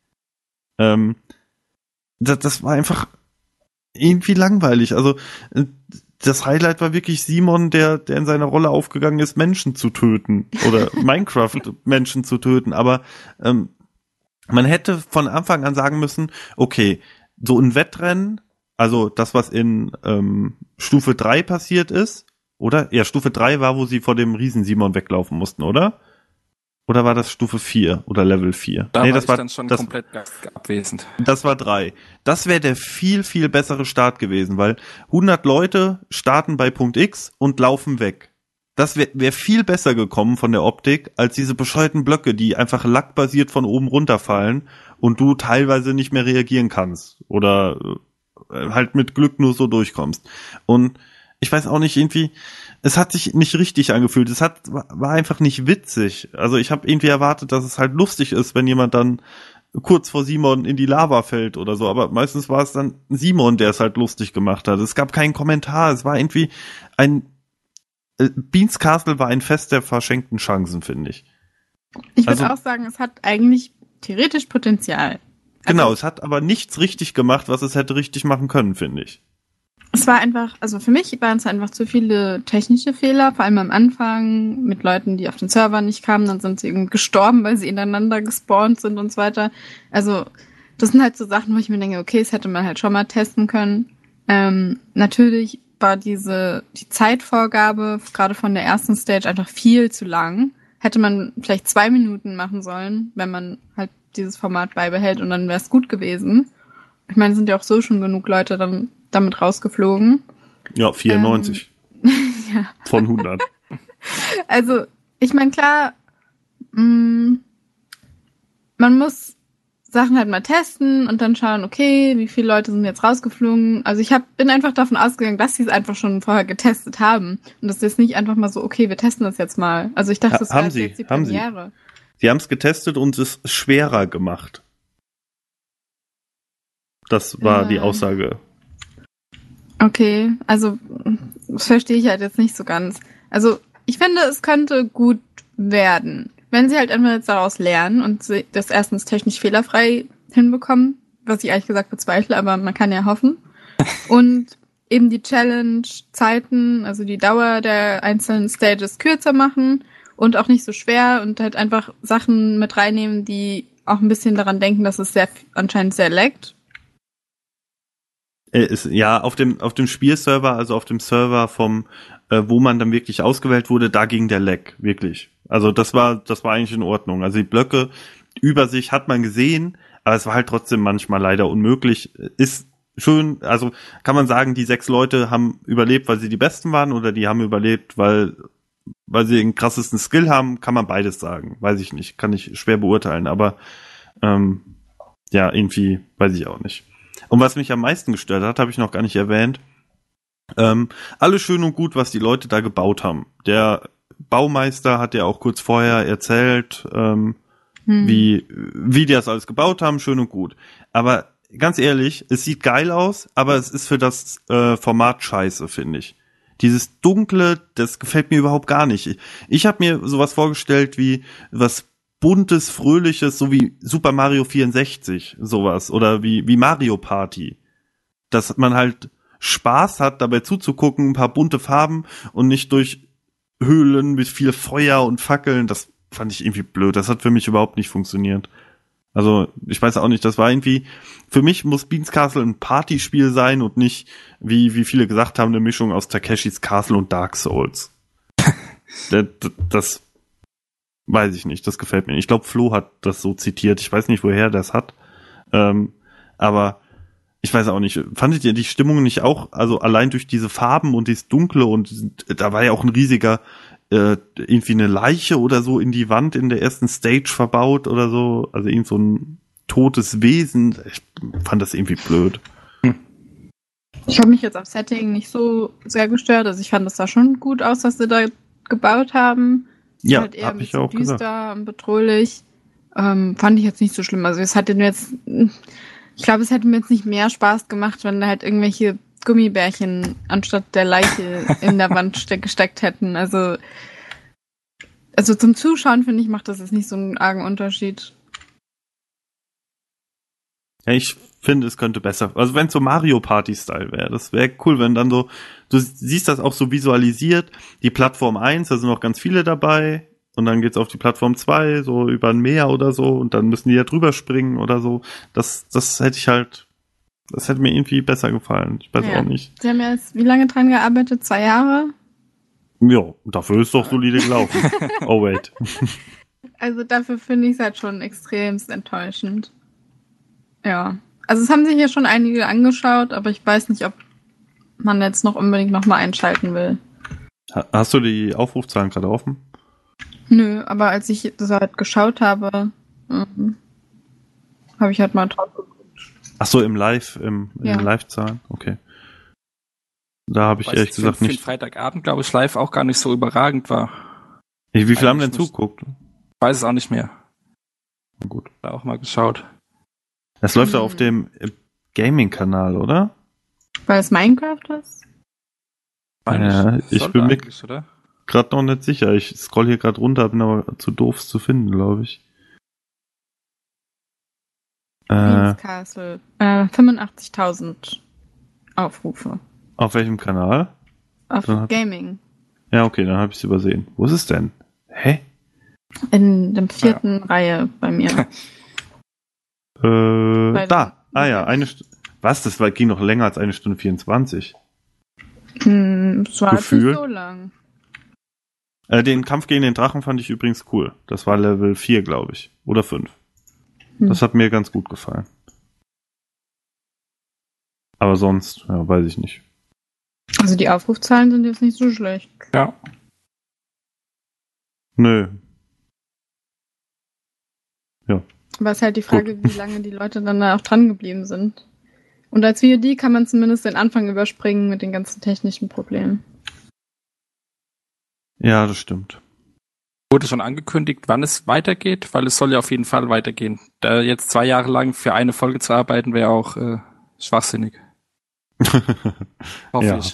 Speaker 6: Ähm, Das, das war einfach irgendwie langweilig. Also das Highlight war wirklich Simon, der der in seiner Rolle aufgegangen ist, Menschen zu töten oder Minecraft-Menschen zu töten. Aber ähm, man hätte von Anfang an sagen müssen, okay, so ein Wettrennen, also das, was in ähm, Stufe drei passiert ist, oder? Ja, Stufe drei war, wo sie vor dem Riesen-Simon weglaufen mussten, oder? Oder war das Stufe vier oder Level vier?
Speaker 2: Da
Speaker 6: nee,
Speaker 2: war
Speaker 6: das
Speaker 2: ich
Speaker 6: war
Speaker 2: dann schon
Speaker 6: das,
Speaker 2: komplett abwesend.
Speaker 6: Das war drei. Das wäre der viel, viel bessere Start gewesen, weil hundert Leute starten bei Punkt X und laufen weg. Das wäre wär viel besser gekommen von der Optik, als diese bescheuerten Blöcke, die einfach lackbasiert von oben runterfallen und du teilweise nicht mehr reagieren kannst oder äh, halt mit Glück nur so durchkommst. Und ich weiß auch nicht, irgendwie, es hat sich nicht richtig angefühlt. Es hat war einfach nicht witzig. Also ich habe irgendwie erwartet, dass es halt lustig ist, wenn jemand dann kurz vor Simon in die Lava fällt oder so. Aber meistens war es dann Simon, der es halt lustig gemacht hat. Es gab keinen Kommentar. Es war irgendwie ein äh, Beans Castle war ein Fest der verschenkten Chancen, finde ich.
Speaker 5: Ich würde
Speaker 6: Also-
Speaker 5: auch sagen, es hat eigentlich theoretisch Potenzial.
Speaker 6: Genau,
Speaker 5: Also,
Speaker 6: es hat aber nichts richtig gemacht, was es hätte richtig machen können, finde ich.
Speaker 5: es war einfach, also für mich waren es einfach zu viele technische Fehler, vor allem am Anfang mit Leuten, die auf den Server nicht kamen, dann sind sie irgendwie gestorben, weil sie ineinander gespawnt sind und so weiter. Also das sind halt so Sachen, wo ich mir denke, okay, das hätte man halt schon mal testen können. Ähm, natürlich war diese die Zeitvorgabe gerade von der ersten Stage einfach viel zu lang. Hätte man vielleicht zwei Minuten machen sollen, wenn man halt dieses Format beibehält und dann wäre es gut gewesen. Ich meine, es sind ja auch so schon genug Leute dann damit rausgeflogen.
Speaker 6: Ja, vierundneunzig
Speaker 5: Ja.
Speaker 6: von hundert.
Speaker 5: Also, ich meine, klar, mh, man muss Sachen halt mal testen und dann schauen, okay, wie viele Leute sind jetzt rausgeflogen. Also ich hab, bin einfach davon ausgegangen, dass sie es einfach schon vorher getestet haben. Und das ist nicht einfach mal so, okay, wir testen das jetzt mal. Also ich dachte,
Speaker 6: Ha-
Speaker 5: das
Speaker 6: haben
Speaker 5: wäre
Speaker 6: sie,
Speaker 5: jetzt die
Speaker 6: haben sie.
Speaker 5: Premiere.
Speaker 6: Sie haben es getestet und es schwerer gemacht. Das war
Speaker 5: Ja.
Speaker 6: die Aussage.
Speaker 5: Okay, also das verstehe ich halt jetzt nicht so ganz. Also ich finde, es könnte gut werden, wenn sie halt einfach jetzt daraus lernen und sie das erstens technisch fehlerfrei hinbekommen, was ich ehrlich gesagt bezweifle, aber man kann ja hoffen. Und eben die Challenge-Zeiten, also die Dauer der einzelnen Stages kürzer machen und auch nicht so schwer und halt einfach Sachen mit reinnehmen, die auch ein bisschen daran denken, dass es sehr anscheinend sehr laggt.
Speaker 6: Äh, ist, ja, auf dem auf dem Spielserver, also auf dem Server vom, äh, wo man dann wirklich ausgewählt wurde, da ging der Lag, wirklich. Also das war das war eigentlich in Ordnung. Also die Blöcke über sich hat man gesehen, aber es war halt trotzdem manchmal leider unmöglich. Ist schön, also kann man sagen, die sechs Leute haben überlebt, weil sie die Besten waren, oder die haben überlebt, weil weil sie den krassesten Skill haben, kann man beides sagen. Weiß ich nicht, kann ich schwer beurteilen, aber ähm, ja, irgendwie weiß ich auch nicht. Und was mich am meisten gestört hat, habe ich noch gar nicht erwähnt, ähm, alles schön und gut, was die Leute da gebaut haben. Der Baumeister hat ja auch kurz vorher erzählt, ähm, hm. wie wie die das alles gebaut haben, schön und gut. Aber ganz ehrlich, es sieht geil aus, aber es ist für das äh, Format scheiße, finde ich. Dieses Dunkle, das gefällt mir überhaupt gar nicht. Ich, ich habe mir sowas vorgestellt wie was Buntes, Fröhliches, so wie Super Mario vierundsechzig, sowas. Oder wie wie Mario Party. Dass man halt Spaß hat, dabei zuzugucken, ein paar bunte Farben und nicht durch Höhlen mit viel Feuer und Fackeln. Das fand ich irgendwie blöd. Das hat für mich überhaupt nicht funktioniert. Also, ich weiß auch nicht, das war irgendwie, für mich muss Beans Castle ein Partyspiel sein und nicht, wie wie viele gesagt haben, eine Mischung aus Takeshis Castle und Dark Souls. das, das weiß ich nicht, das gefällt mir nicht. Ich glaube, Flo hat das so zitiert, ich weiß nicht, woher er das hat, ähm, aber ich weiß auch nicht, fandet ihr die Stimmung nicht auch, also allein durch diese Farben und dieses Dunkle und da war ja auch ein riesiger äh, irgendwie eine Leiche oder so in die Wand in der ersten Stage verbaut oder so, also irgend so ein totes Wesen. Ich fand das irgendwie blöd.
Speaker 5: Ich habe mich jetzt am Setting nicht so sehr gestört, also ich fand das sah schon gut aus, was sie da gebaut haben.
Speaker 6: Ja,
Speaker 5: halt eher
Speaker 6: hab
Speaker 5: ein
Speaker 6: ich
Speaker 5: bisschen
Speaker 6: auch
Speaker 5: düster
Speaker 6: gesagt.
Speaker 5: und bedrohlich. Ähm, fand ich jetzt nicht so schlimm. Also es hatte mir jetzt, ich glaube, es hätte mir jetzt nicht mehr Spaß gemacht, wenn da halt irgendwelche Gummibärchen anstatt der Leiche in der Wand ste- gesteckt hätten. Also, also zum Zuschauen, finde ich, macht das jetzt nicht so einen argen Unterschied.
Speaker 6: Ja, ich finde, es könnte besser, also wenn es so Mario Party-Style wäre, das wäre cool, wenn dann so, du siehst das auch so visualisiert, die Plattform eins, da sind noch ganz viele dabei, und dann geht's auf die Plattform zwei, so über ein Meer oder so, und dann müssen die ja drüber springen oder so. Das, das hätte ich halt, das hätte mir irgendwie besser gefallen. Ich weiß
Speaker 5: Ja.
Speaker 6: auch nicht.
Speaker 5: Sie haben ja jetzt wie lange dran gearbeitet? Zwei Jahre?
Speaker 6: Ja, dafür ist doch solide gelaufen. Oh wait.
Speaker 5: Also dafür finde ich es halt schon extremst enttäuschend. Ja. Also es haben sich ja schon einige angeschaut, aber ich weiß nicht, ob man jetzt noch unbedingt nochmal einschalten will.
Speaker 6: Ha- Hast du die Aufrufzahlen gerade offen?
Speaker 5: Nö, aber als ich das halt geschaut habe, ähm, habe ich halt mal drauf geguckt.
Speaker 6: Ach so, im Live, im, in
Speaker 5: Ja.
Speaker 6: den Live-Zahlen? Okay. Da habe ich
Speaker 2: Weiß
Speaker 6: ehrlich
Speaker 2: jetzt für-
Speaker 6: gesagt
Speaker 2: für den
Speaker 6: nicht.
Speaker 2: Freitagabend, glaube ich, live auch gar nicht so überragend war.
Speaker 6: Wie viel haben denn
Speaker 2: Eigentlich nicht.
Speaker 6: zugeguckt?
Speaker 2: Weiß es auch nicht mehr.
Speaker 6: Na gut.
Speaker 2: Da auch mal geschaut.
Speaker 6: Das läuft ja
Speaker 5: Hm.
Speaker 6: auf dem äh, Gaming-Kanal, oder?
Speaker 5: Weil es Minecraft ist?
Speaker 6: Ja, ich
Speaker 2: sollte
Speaker 6: bin mir-
Speaker 2: eigentlich, oder?
Speaker 6: Gerade noch nicht sicher. Ich scroll hier gerade runter, bin aber zu doof es zu finden, glaube ich. Äh,
Speaker 5: Beans Castle. Äh, fünfundachtzigtausend Aufrufe.
Speaker 6: auf welchem Kanal?
Speaker 5: Auf
Speaker 6: Dann hat-
Speaker 5: Gaming.
Speaker 6: Ja, okay, dann habe ich es übersehen. Wo ist es denn? Hä?
Speaker 5: In der vierten Reihe bei mir.
Speaker 6: Äh,
Speaker 5: Bei
Speaker 6: da.
Speaker 5: dem-
Speaker 6: Ah ja, eine St- Was? Das war, ging noch länger als eine Stunde vierundzwanzig.
Speaker 5: Hm, es war jetzt
Speaker 6: Gefühl.
Speaker 5: nicht so lang.
Speaker 6: Äh, den Kampf gegen den Drachen fand ich übrigens cool. Das war Level vier, glaube ich. Oder fünf.
Speaker 5: Hm.
Speaker 6: Das hat mir ganz gut gefallen. Aber sonst, ja, weiß ich nicht.
Speaker 5: Also die Aufrufzahlen sind jetzt nicht so schlecht.
Speaker 2: Ja.
Speaker 6: Nö.
Speaker 5: Aber es ist halt die Frage, wie lange die Leute dann da auch dran geblieben sind. Und als V O D kann man zumindest den Anfang überspringen mit den ganzen technischen Problemen.
Speaker 6: Ja, das stimmt.
Speaker 2: Wurde schon angekündigt, wann es weitergeht, weil es soll ja auf jeden Fall weitergehen. Da jetzt zwei Jahre lang für eine Folge zu arbeiten, wäre auch äh, schwachsinnig. Hoffe
Speaker 6: Ja.
Speaker 2: ich.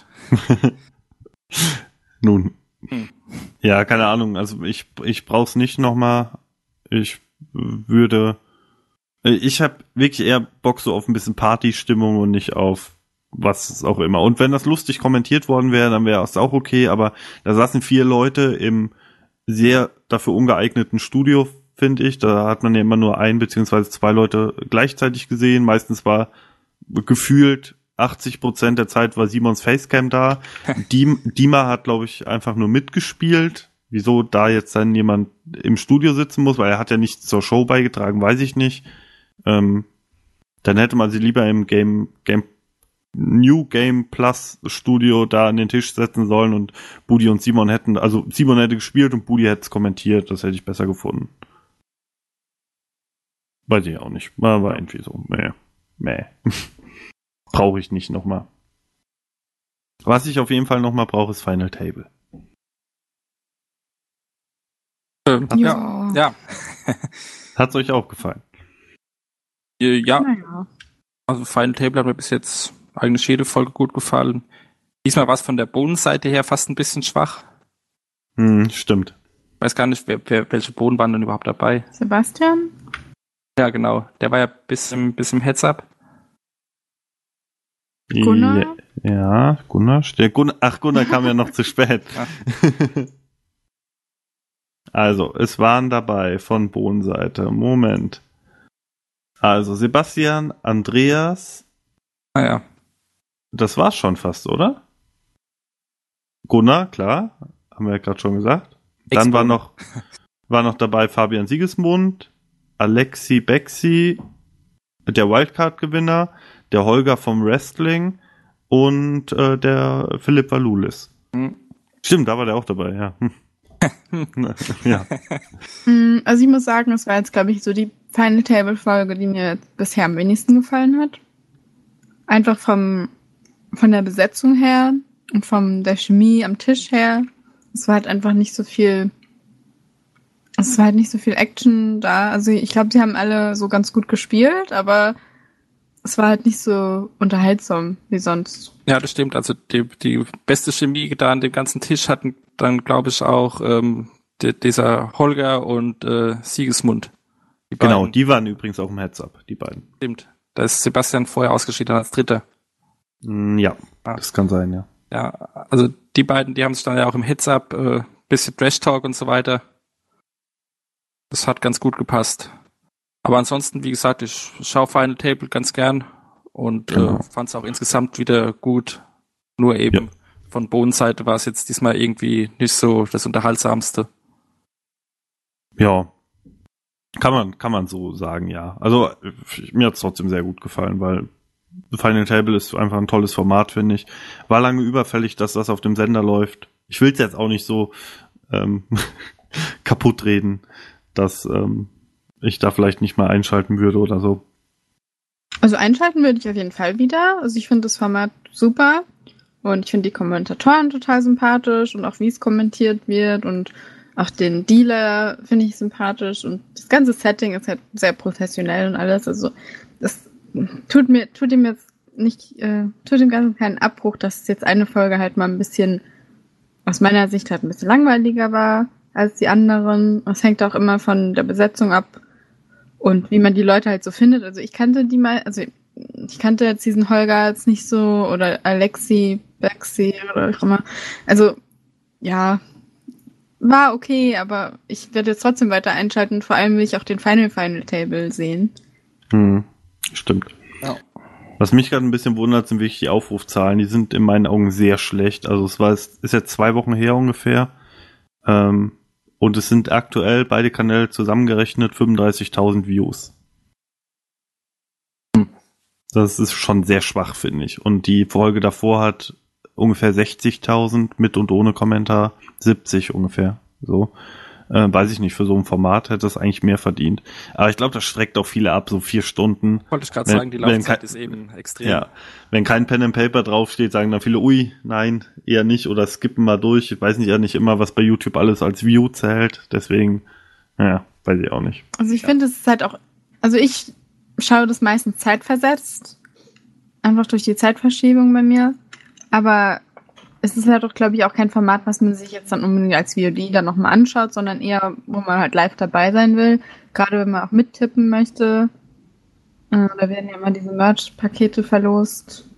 Speaker 6: Nun.
Speaker 2: Hm.
Speaker 6: Ja, keine Ahnung. Also ich, ich brauch's nicht nochmal. Ich würde. Ich habe wirklich eher Bock so auf ein bisschen Partystimmung und nicht auf was auch immer. Und wenn das lustig kommentiert worden wäre, dann wäre es auch okay. Aber da saßen vier Leute im sehr dafür ungeeigneten Studio, finde ich. Da hat man ja immer nur ein beziehungsweise zwei Leute gleichzeitig gesehen. Meistens war gefühlt achtzig Prozent der Zeit war Simons Facecam da. Diem, Dima hat, glaube ich, einfach nur mitgespielt. Wieso da jetzt dann jemand im Studio sitzen muss, weil er hat ja nichts zur Show beigetragen, weiß ich nicht. Ähm, dann hätte man sie lieber im Game, Game, New Game Plus Studio da an den Tisch setzen sollen und Budi und Simon hätten, also Simon hätte gespielt und Budi hätte es kommentiert, das hätte ich besser gefunden. Weiß ich auch nicht. War, war irgendwie so. Mäh. Mäh. Brauche ich nicht nochmal. Was ich auf jeden Fall nochmal brauche, ist Final Table.
Speaker 2: Ähm,
Speaker 5: Ja.
Speaker 2: ja. Ja.
Speaker 6: Hat's euch auch gefallen?
Speaker 2: Äh, ja.
Speaker 5: Naja.
Speaker 2: Also Final Table hat mir bis jetzt eigentlich jede Folge gut gefallen. Diesmal war es von der Bodenseite her fast ein bisschen schwach.
Speaker 6: Hm, stimmt.
Speaker 2: Ich weiß gar nicht, wer, wer, welche Boden waren denn überhaupt dabei.
Speaker 5: Sebastian?
Speaker 2: Ja, genau. Der war ja bis im, bis im Heads-Up.
Speaker 5: Gunnar?
Speaker 6: Ja, ja, Gunnar. Der Gunnar. Ach, Gunnar kam ja noch zu spät.
Speaker 2: Ja.
Speaker 6: Also, es waren dabei von Bodenseite. Moment. Also, Sebastian, Andreas.
Speaker 2: Naja.
Speaker 6: Das war's schon fast, oder? Gunnar, klar. Haben wir ja gerade schon gesagt. Dann war noch, war noch dabei Fabian Siegesmund, Alexi Bexi, der Wildcard-Gewinner, der Holger vom Wrestling und äh, der Philipp Valulis.
Speaker 2: Hm.
Speaker 6: Stimmt, da war der auch dabei, ja. Ja.
Speaker 5: Mm, Also ich muss sagen, es war jetzt, glaube ich, so die Final Table Folge, die mir jetzt bisher am wenigsten gefallen hat. Einfach vom von der Besetzung her und von der Chemie am Tisch her. Es war halt einfach nicht so viel, es war halt nicht so viel Action da. Also ich glaube, sie haben alle so ganz gut gespielt, aber es war halt nicht so unterhaltsam wie sonst.
Speaker 2: Ja, das stimmt. Also die, die beste Chemie da an dem ganzen Tisch hatten dann, glaube ich, auch ähm, die, dieser Holger und äh, Siegesmund. Die
Speaker 6: Genau,
Speaker 2: beiden.
Speaker 6: die waren übrigens auch im Heads-Up, die beiden.
Speaker 2: Stimmt. Da ist Sebastian vorher ausgeschieden als Dritter.
Speaker 6: Mm, Ja,
Speaker 2: Ah.
Speaker 6: das kann sein, ja.
Speaker 2: Ja, also die beiden, die haben sich dann ja auch im Heads-Up äh, bisschen Trash-Talk und so weiter. Das hat ganz gut gepasst. Aber ansonsten, wie gesagt, ich schaue Final Table ganz gern und
Speaker 6: Genau.
Speaker 2: äh, fand es auch insgesamt wieder gut. Nur eben
Speaker 6: Ja.
Speaker 2: von Bodenseite war es jetzt diesmal irgendwie nicht so das Unterhaltsamste.
Speaker 6: Ja. Kann man, kann man so sagen, ja. Also, mir hat's trotzdem sehr gut gefallen, weil Final Table ist einfach ein tolles Format, finde ich. War lange überfällig, dass das auf dem Sender läuft. Ich will's jetzt auch nicht so ähm, kaputt reden, dass ähm, ich da vielleicht nicht mal einschalten würde oder so.
Speaker 5: Also einschalten würde ich auf jeden Fall wieder. Also ich finde das Format super und ich finde die Kommentatoren total sympathisch und auch wie es kommentiert wird und auch den Dealer finde ich sympathisch und das ganze Setting ist halt sehr professionell und alles. Also das tut mir tut ihm jetzt nicht äh, tut dem Ganzen keinen Abbruch, dass jetzt eine Folge halt mal ein bisschen aus meiner Sicht halt ein bisschen langweiliger war als die anderen. Es hängt auch immer von der Besetzung ab. Und wie man die Leute halt so findet. Also ich kannte die mal, also ich kannte jetzt diesen Holger jetzt nicht so oder Alexi, Bexi oder wie auch immer. Also ja, war okay, aber ich werde jetzt trotzdem weiter einschalten. Vor allem will ich auch den Final Final Table sehen.
Speaker 6: Hm, stimmt.
Speaker 2: Ja.
Speaker 6: Was mich gerade ein bisschen wundert, sind wirklich die Aufrufzahlen. Die sind in meinen Augen sehr schlecht. Also es war ist jetzt zwei Wochen her ungefähr. Ähm, Und es sind aktuell beide Kanäle zusammengerechnet fünfunddreißigtausend Views. Das ist schon sehr schwach, finde ich. Und die Folge davor hat ungefähr sechzigtausend mit und ohne Kommentar, siebzig ungefähr. So. Äh, weiß ich nicht, für so ein Format hätte es eigentlich mehr verdient. Aber ich glaube, das streckt auch viele ab, so vier Stunden.
Speaker 2: Wollte ich gerade
Speaker 6: Wenn-
Speaker 2: sagen, die
Speaker 6: wenn
Speaker 2: Laufzeit
Speaker 6: kein-
Speaker 2: ist eben extrem.
Speaker 6: Ja, wenn kein Pen and Paper draufsteht, sagen dann viele, ui, nein, eher nicht oder skippen mal durch. Ich weiß nicht, ja nicht immer, was bei YouTube alles als View zählt. Deswegen, naja, weiß ich auch nicht.
Speaker 5: Also ich finde, es ist halt auch, also ich schaue das meistens zeitversetzt. Einfach durch die Zeitverschiebung bei mir. Aber es ist halt auch, glaube ich, auch kein Format, was man sich jetzt dann unbedingt als V O D dann nochmal anschaut, sondern eher, wo man halt live dabei sein will. Gerade wenn man auch mittippen möchte. Äh, da werden ja immer diese Merch-Pakete verlost.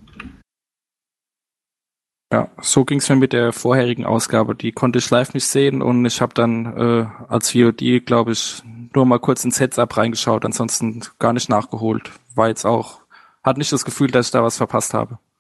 Speaker 2: Ja, so ging es mir mit der vorherigen Ausgabe. Die konnte ich live nicht sehen und ich habe dann äh, als V O D, glaube ich, nur mal kurz ins Heads-Up reingeschaut, ansonsten gar nicht nachgeholt. War jetzt auch, hat nicht das Gefühl, dass ich da was verpasst habe.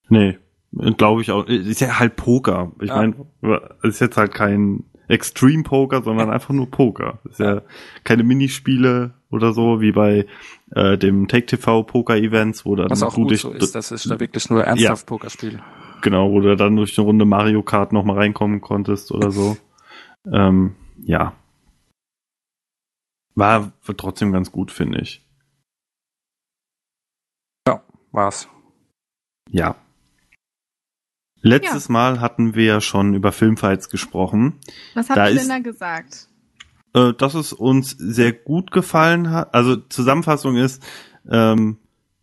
Speaker 6: Nee, glaube ich auch. Ist ja halt Poker. Ich
Speaker 2: Ja.
Speaker 6: meine, ist jetzt halt kein Extreme Poker, sondern einfach nur Poker. Ist ja keine Minispiele oder so, wie bei äh, dem Take-T V Poker-Events, wo dann
Speaker 2: Was auch
Speaker 6: du
Speaker 2: gut
Speaker 6: dich,
Speaker 2: so ist, das ist da wirklich nur ernsthaft
Speaker 6: Ja.
Speaker 2: Pokerspiel.
Speaker 6: genau, wo du dann durch eine Runde Mario Kart nochmal reinkommen konntest oder so. ähm, ja. War trotzdem ganz gut, finde ich.
Speaker 2: War's.
Speaker 6: Ja. Letztes Mal hatten wir ja schon über Filmfights gesprochen.
Speaker 5: Was habt
Speaker 6: Da
Speaker 5: ihr
Speaker 6: ist-
Speaker 5: denn da gesagt?
Speaker 6: Äh, dass es uns sehr gut gefallen hat. Also Zusammenfassung ist, ähm,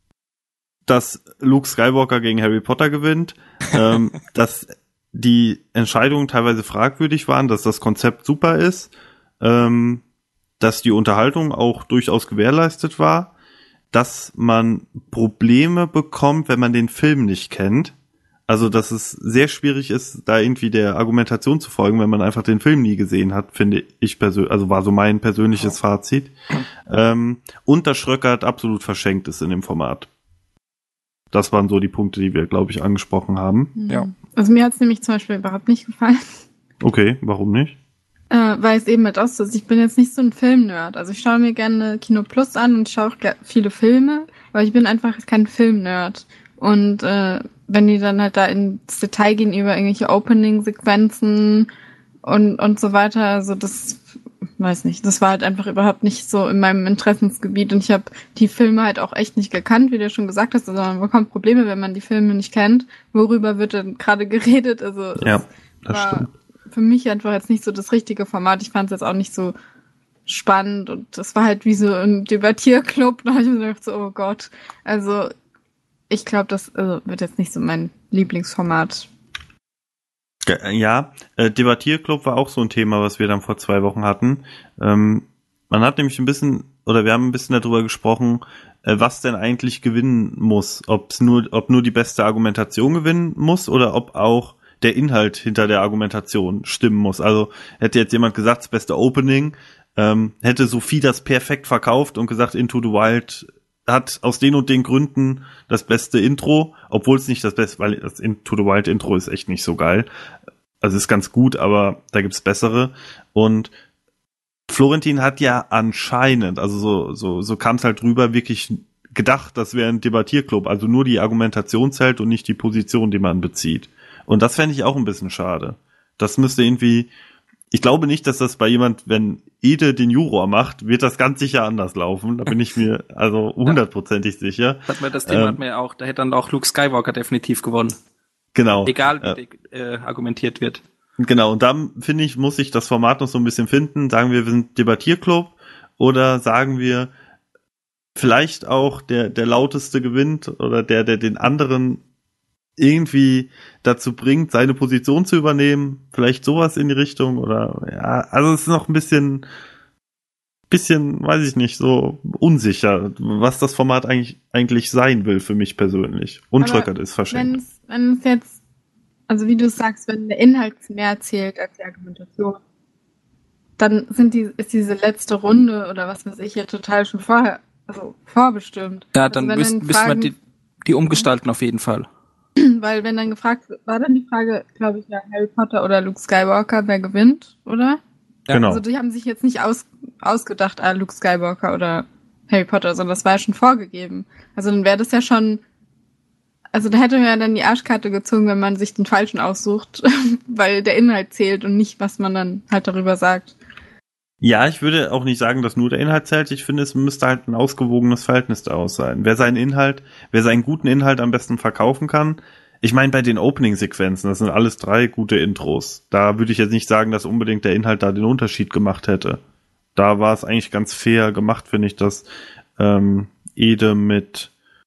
Speaker 6: dass Luke Skywalker gegen Harry Potter gewinnt, ähm, dass die Entscheidungen teilweise fragwürdig waren, dass das Konzept super ist, ähm, dass die Unterhaltung auch durchaus gewährleistet war, dass man Probleme bekommt, wenn man den Film nicht kennt. Also, dass es sehr schwierig ist, da irgendwie der Argumentation zu folgen, wenn man einfach den Film nie gesehen hat, finde ich persönlich, also war so mein persönliches Fazit. Ähm, und dass Schröckert absolut verschenkt ist in dem Format. Das waren so die Punkte, die wir, glaube ich, angesprochen haben.
Speaker 2: Ja.
Speaker 5: Also mir hat's nämlich zum Beispiel überhaupt nicht gefallen,
Speaker 6: Okay, warum nicht?
Speaker 5: äh, weil es eben halt auch so ist, ich bin jetzt nicht so ein Filmnerd. Also ich schaue mir gerne Kino Plus an und schaue auch ge- viele Filme, aber ich bin einfach kein Filmnerd. Und äh, wenn die dann halt da ins Detail gehen über irgendwelche Opening-Sequenzen und und so weiter, also das, weiß nicht, das war halt einfach überhaupt nicht so in meinem Interessensgebiet und ich habe die Filme halt auch echt nicht gekannt, wie du schon gesagt hast, also man bekommt Probleme, wenn man die Filme nicht kennt. Worüber wird denn gerade geredet? Also es
Speaker 6: Ja, das
Speaker 5: war
Speaker 6: stimmt.
Speaker 5: für mich einfach jetzt nicht so das richtige Format. Ich fand es jetzt auch nicht so spannend und das war halt wie so ein Debattierclub. Da habe ich mir gedacht, so, oh Gott. Also ich glaube, das also, wird jetzt nicht so mein Lieblingsformat.
Speaker 6: Ge- Ja, äh, Debattierclub war auch so ein Thema, was wir dann vor zwei Wochen hatten. Ähm, man hat nämlich ein bisschen, oder wir haben ein bisschen darüber gesprochen, äh, was denn eigentlich gewinnen muss. Ob's nur, ob nur die beste Argumentation gewinnen muss oder ob auch der Inhalt hinter der Argumentation stimmen muss. Also hätte jetzt jemand gesagt, das beste Opening, ähm, hätte Sophie das perfekt verkauft und gesagt, Into the Wild hat aus den und den Gründen das beste Intro, obwohl es nicht das beste, weil das Into the Wild Intro ist echt nicht so geil. Also ist ganz gut, aber da gibt's bessere. Und Florentin hat ja anscheinend, also so so so kam es halt drüber, wirklich gedacht, das wäre ein Debattierclub, also nur die Argumentation zählt und nicht die Position, die man bezieht. Und das fände ich auch ein bisschen schade. Das müsste irgendwie, ich glaube nicht, dass das bei jemand, wenn Ede den Juror macht, wird das ganz sicher anders laufen. Da bin ich mir also hundertprozentig sicher.
Speaker 2: Hat man das Thema
Speaker 6: Ähm,
Speaker 2: hat man ja auch, da hätte dann auch Luke Skywalker definitiv gewonnen.
Speaker 6: Genau.
Speaker 2: Egal,
Speaker 6: Äh,
Speaker 2: wie äh, argumentiert wird.
Speaker 6: Genau, und dann, finde ich, muss sich das Format noch so ein bisschen finden. Sagen wir, wir sind Debattierclub oder sagen wir, vielleicht auch der, der lauteste gewinnt oder der, der den anderen irgendwie dazu bringt, seine Position zu übernehmen. Vielleicht sowas in die Richtung oder, ja, also es ist noch ein bisschen, bisschen, weiß ich nicht, so unsicher, was das Format eigentlich, eigentlich sein will für mich persönlich. Und
Speaker 5: Aber
Speaker 6: Schröckert ist verschenkt.
Speaker 5: Wenn es wenn es jetzt, also wie du sagst, wenn der Inhalt mehr zählt als die Argumentation, dann sind die, ist diese letzte Runde oder was weiß ich ja total schon vorher, also vorbestimmt.
Speaker 2: Ja,
Speaker 5: Also
Speaker 2: dann
Speaker 5: wenn
Speaker 2: müssen, müssen wir
Speaker 5: Fragen-
Speaker 2: die, die umgestalten auf jeden Fall.
Speaker 5: Weil wenn dann gefragt wird, war dann die Frage, glaube ich, ja, Harry Potter oder Luke Skywalker, wer gewinnt, oder?
Speaker 2: Ja,
Speaker 6: Genau.
Speaker 5: Also die haben sich jetzt nicht aus, ausgedacht, ah, Luke Skywalker oder Harry Potter, sondern das war ja schon vorgegeben. Also dann wäre das ja schon, also da hätte man ja dann die Arschkarte gezogen, wenn man sich den falschen aussucht, weil der Inhalt zählt und nicht, was man dann halt darüber sagt.
Speaker 6: Ja, ich würde auch nicht sagen, dass nur der Inhalt zählt. Ich finde, es müsste halt ein ausgewogenes Verhältnis daraus sein. Wer seinen Inhalt, wer seinen guten Inhalt am besten verkaufen kann. Ich meine, bei den Opening-Sequenzen, das sind alles drei gute Intros. Da würde ich jetzt nicht sagen, dass unbedingt der Inhalt da den Unterschied gemacht hätte. Da war es eigentlich ganz fair gemacht, finde ich, dass ähm, Ede mit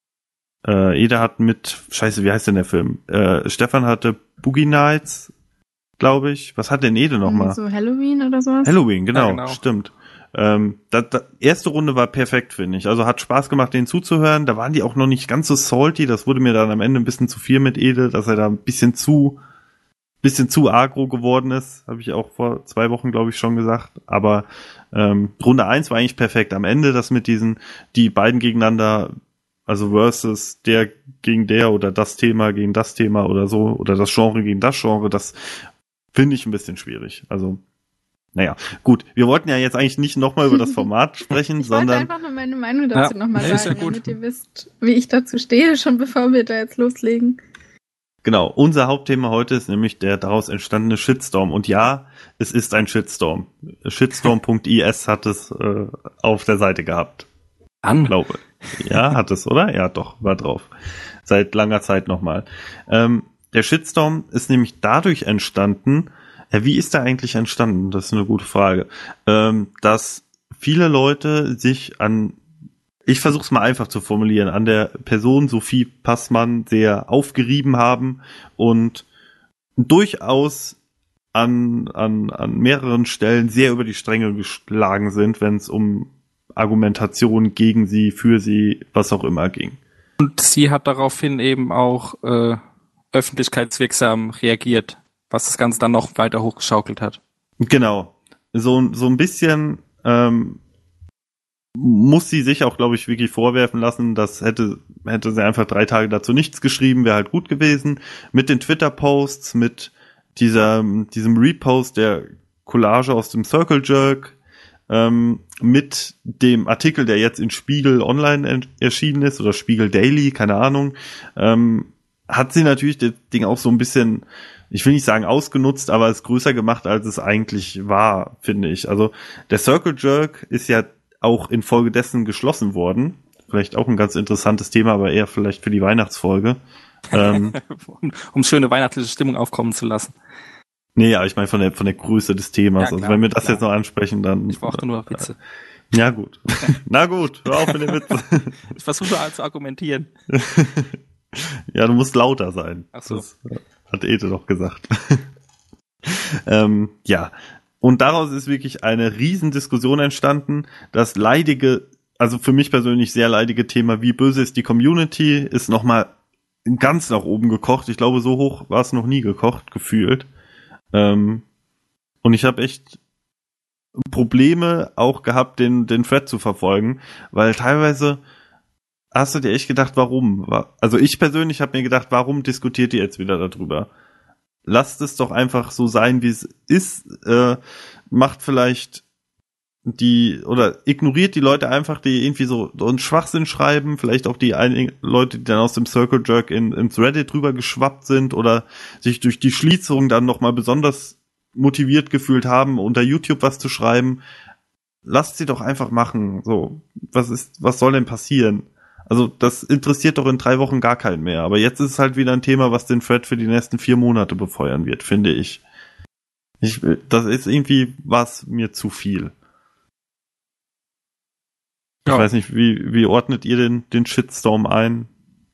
Speaker 6: äh, Ede hat mit, scheiße, wie heißt denn der Film? Äh, Stefan hatte Boogie Nights, glaube ich. Was hat denn Ede nochmal?
Speaker 5: So Halloween oder sowas?
Speaker 6: Halloween, genau,
Speaker 2: Ja, genau.
Speaker 6: stimmt. Ähm, das, das, erste Runde war perfekt, finde ich. Also hat Spaß gemacht, denen zuzuhören. Da waren die auch noch nicht ganz so salty. Das wurde mir dann am Ende ein bisschen zu viel mit Ede, dass er da ein bisschen zu, bisschen zu agro geworden ist. Habe ich auch vor zwei Wochen, glaube ich, schon gesagt. Aber ähm, Runde eins war eigentlich perfekt. Am Ende das mit diesen, die beiden gegeneinander also versus der gegen der oder das Thema gegen das Thema oder so, oder das Genre gegen das Genre, das finde ich ein bisschen schwierig. Also, naja, gut. Wir wollten ja jetzt eigentlich nicht nochmal über das Format sprechen,
Speaker 5: ich
Speaker 6: sondern...
Speaker 5: Ich wollte einfach nur meine Meinung dazu
Speaker 2: ja,
Speaker 5: nochmal
Speaker 2: ja,
Speaker 5: sagen,
Speaker 2: ja
Speaker 5: damit ihr wisst, wie ich dazu stehe, schon bevor wir da jetzt loslegen.
Speaker 6: Genau, unser Hauptthema heute ist nämlich der daraus entstandene Shitstorm. Und ja, es ist ein Shitstorm. Shitstorm Punkt I S hat es äh, auf der Seite gehabt.
Speaker 2: An.
Speaker 6: Glaube. Ja, hat es, oder? Ja, doch, war drauf. Seit langer Zeit nochmal. Ähm, der Shitstorm ist nämlich dadurch entstanden, ja, wie ist der eigentlich entstanden? Das ist eine gute Frage. Ähm, dass viele Leute sich an, ich versuche es mal einfach zu formulieren, an der Person Sophie Passmann sehr aufgerieben haben und durchaus an, an, an mehreren Stellen sehr über die Stränge geschlagen sind, wenn es um Argumentation gegen sie, für sie, was auch immer ging.
Speaker 2: Und sie hat daraufhin eben auch äh, öffentlichkeitswirksam reagiert, was das Ganze dann noch weiter hochgeschaukelt hat.
Speaker 6: Genau. So, so ein bisschen ähm, muss sie sich auch, glaube ich, wirklich vorwerfen lassen, das hätte, hätte sie einfach drei Tage dazu nichts geschrieben, wäre halt gut gewesen. Mit den Twitter-Posts, mit dieser, diesem Repost der Collage aus dem Circle Jerk, ähm, mit dem Artikel, der jetzt in Spiegel Online en- erschienen ist, oder Spiegel Daily, keine Ahnung, ähm, hat sie natürlich das Ding auch so ein bisschen, ich will nicht sagen ausgenutzt, aber es größer gemacht, als es eigentlich war, finde ich. Also der Circle Jerk ist ja auch infolgedessen geschlossen worden. Vielleicht auch ein ganz interessantes Thema, aber eher vielleicht für die Weihnachtsfolge. ähm,
Speaker 2: um, um schöne weihnachtliche Stimmung aufkommen zu lassen.
Speaker 6: Nee, ja, ich meine von der von der Größe des Themas.
Speaker 2: Ja, klar,
Speaker 6: also wenn wir das
Speaker 2: klar.
Speaker 6: jetzt noch ansprechen, dann...
Speaker 2: Ich brauchte nur Witze.
Speaker 6: Ja, gut. Na gut, hör auf mit den Witzen.
Speaker 2: Ich versuche zu argumentieren.
Speaker 6: Ja, du musst lauter sein.
Speaker 2: Ach so.
Speaker 6: Das hat Ede doch gesagt. ähm, ja, und daraus ist wirklich eine Riesendiskussion entstanden. Das leidige, also für mich persönlich sehr leidige Thema, wie böse ist die Community, ist nochmal ganz nach oben gekocht. Ich glaube, so hoch war es noch nie gekocht, gefühlt. Ähm, und ich habe echt Probleme auch gehabt, den, den Thread zu verfolgen, weil teilweise hast du dir echt gedacht, warum? Also ich persönlich habe mir gedacht, warum diskutiert ihr jetzt wieder darüber? Lasst es doch einfach so sein, wie es ist. Äh, macht vielleicht die, oder ignoriert die Leute einfach, die irgendwie so, so einen Schwachsinn schreiben, vielleicht auch die einigen Leute, die dann aus dem Circle Jerk in, ins Reddit drüber geschwappt sind oder sich durch die Schließung dann nochmal besonders motiviert gefühlt haben, unter YouTube was zu schreiben. Lasst sie doch einfach machen. So, was ist, was soll denn passieren? Also das interessiert doch in drei Wochen gar keinen mehr. Aber jetzt ist es halt wieder ein Thema, was den Thread für die nächsten vier Monate befeuern wird, finde ich. Ich das ist irgendwie was mir zu viel. Ich
Speaker 2: Ja.
Speaker 6: weiß nicht, wie, wie ordnet ihr den, den Shitstorm ein?